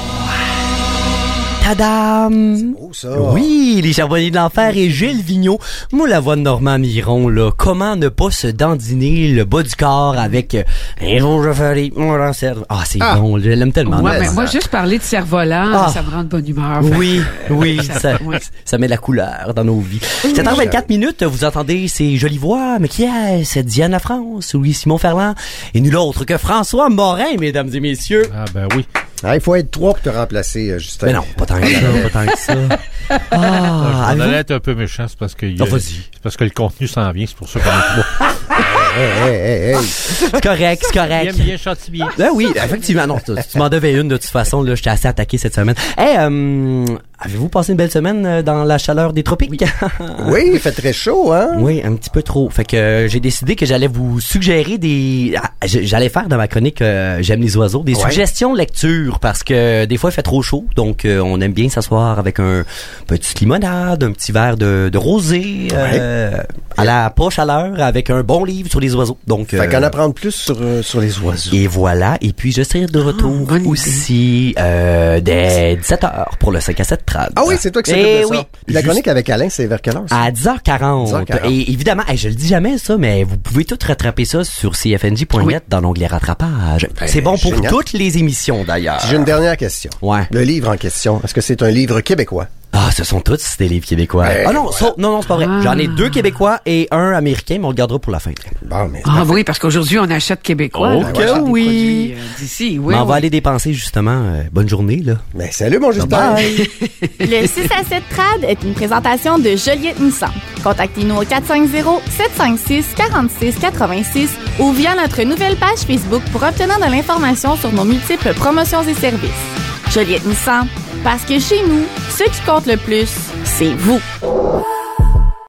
Tadam! Oui, les charbonniers de l'enfer et Gilles Vigneault. Moi, la voix de Normand Miron, là. Comment ne pas se dandiner le bas du corps avec un jour je ferai mon grand cerf. Ah, c'est bon, je l'aime tellement. Ouais, mais moi, juste parler de cerf-volant, ça me rend de bonne humeur. Oui, oui, ça met la couleur dans nos vies. 7h24 minutes, vous entendez ces jolies voix, mais qui est cette Diane La France, Louis-Simon Ferland, et nul autre que François Morin, mesdames et messieurs. Ah, ben oui. Ah, il faut être 3 pour te remplacer, Justin. Mais non, pas tant que ça, pas tant que ça. On allait être un peu méchant, c'est parce que le contenu s'en vient, c'est pour ça qu'on est 3. Hey. C'est correct, c'est correct. Bien chanté bien. Ben oui, effectivement, non, tu m'en devais une de toute façon, là, j'étais assez attaqué cette semaine. Hey, avez-vous passé une belle semaine dans la chaleur des tropiques? Oui, il fait très chaud, hein? Oui, un petit peu trop. Fait que j'ai décidé que j'allais vous suggérer j'allais faire dans ma chronique J'aime les oiseaux, des suggestions de lecture, parce que des fois il fait trop chaud, donc on aime bien s'asseoir avec un petite limonade, un petit verre de rosé, à la pas chaleur, avec un bon livre sur les oiseaux. Donc, fait qu'en apprendre plus sur les oiseaux. Et voilà. Et puis, je serai de retour aussi dès 17h pour le 5 à 7 trad. Ah oui, c'est toi qui s'occupe de ça. Oui. La chronique avec Alain, c'est vers quelle heure? À 10h40. Et évidemment, je le dis jamais ça, mais vous pouvez tout rattraper ça sur cfnj.net dans l'onglet rattrapage. C'est bon pour toutes les émissions, d'ailleurs. J'ai une dernière question. Ouais. Le livre en question, est-ce que c'est un livre québécois? Ah, ce sont tous des livres québécois. Non, c'est pas vrai. J'en ai 2 québécois et un américain, mais on le gardera pour la fin. Bon, mais oui, parce qu'aujourd'hui, on achète québécois. Ok, oui. D'ici, oui. On va aller dépenser, justement. Bonne journée, là. Ben, salut, mon Justin. Le 6 à 7 Trad est une présentation de Joliette Nissan. Contactez-nous au 450-756-4686 ou via notre nouvelle page Facebook pour obtenir de l'information sur nos multiples promotions et services. Joliette Nissan, Parce que chez nous, ce qui compte le plus, c'est vous.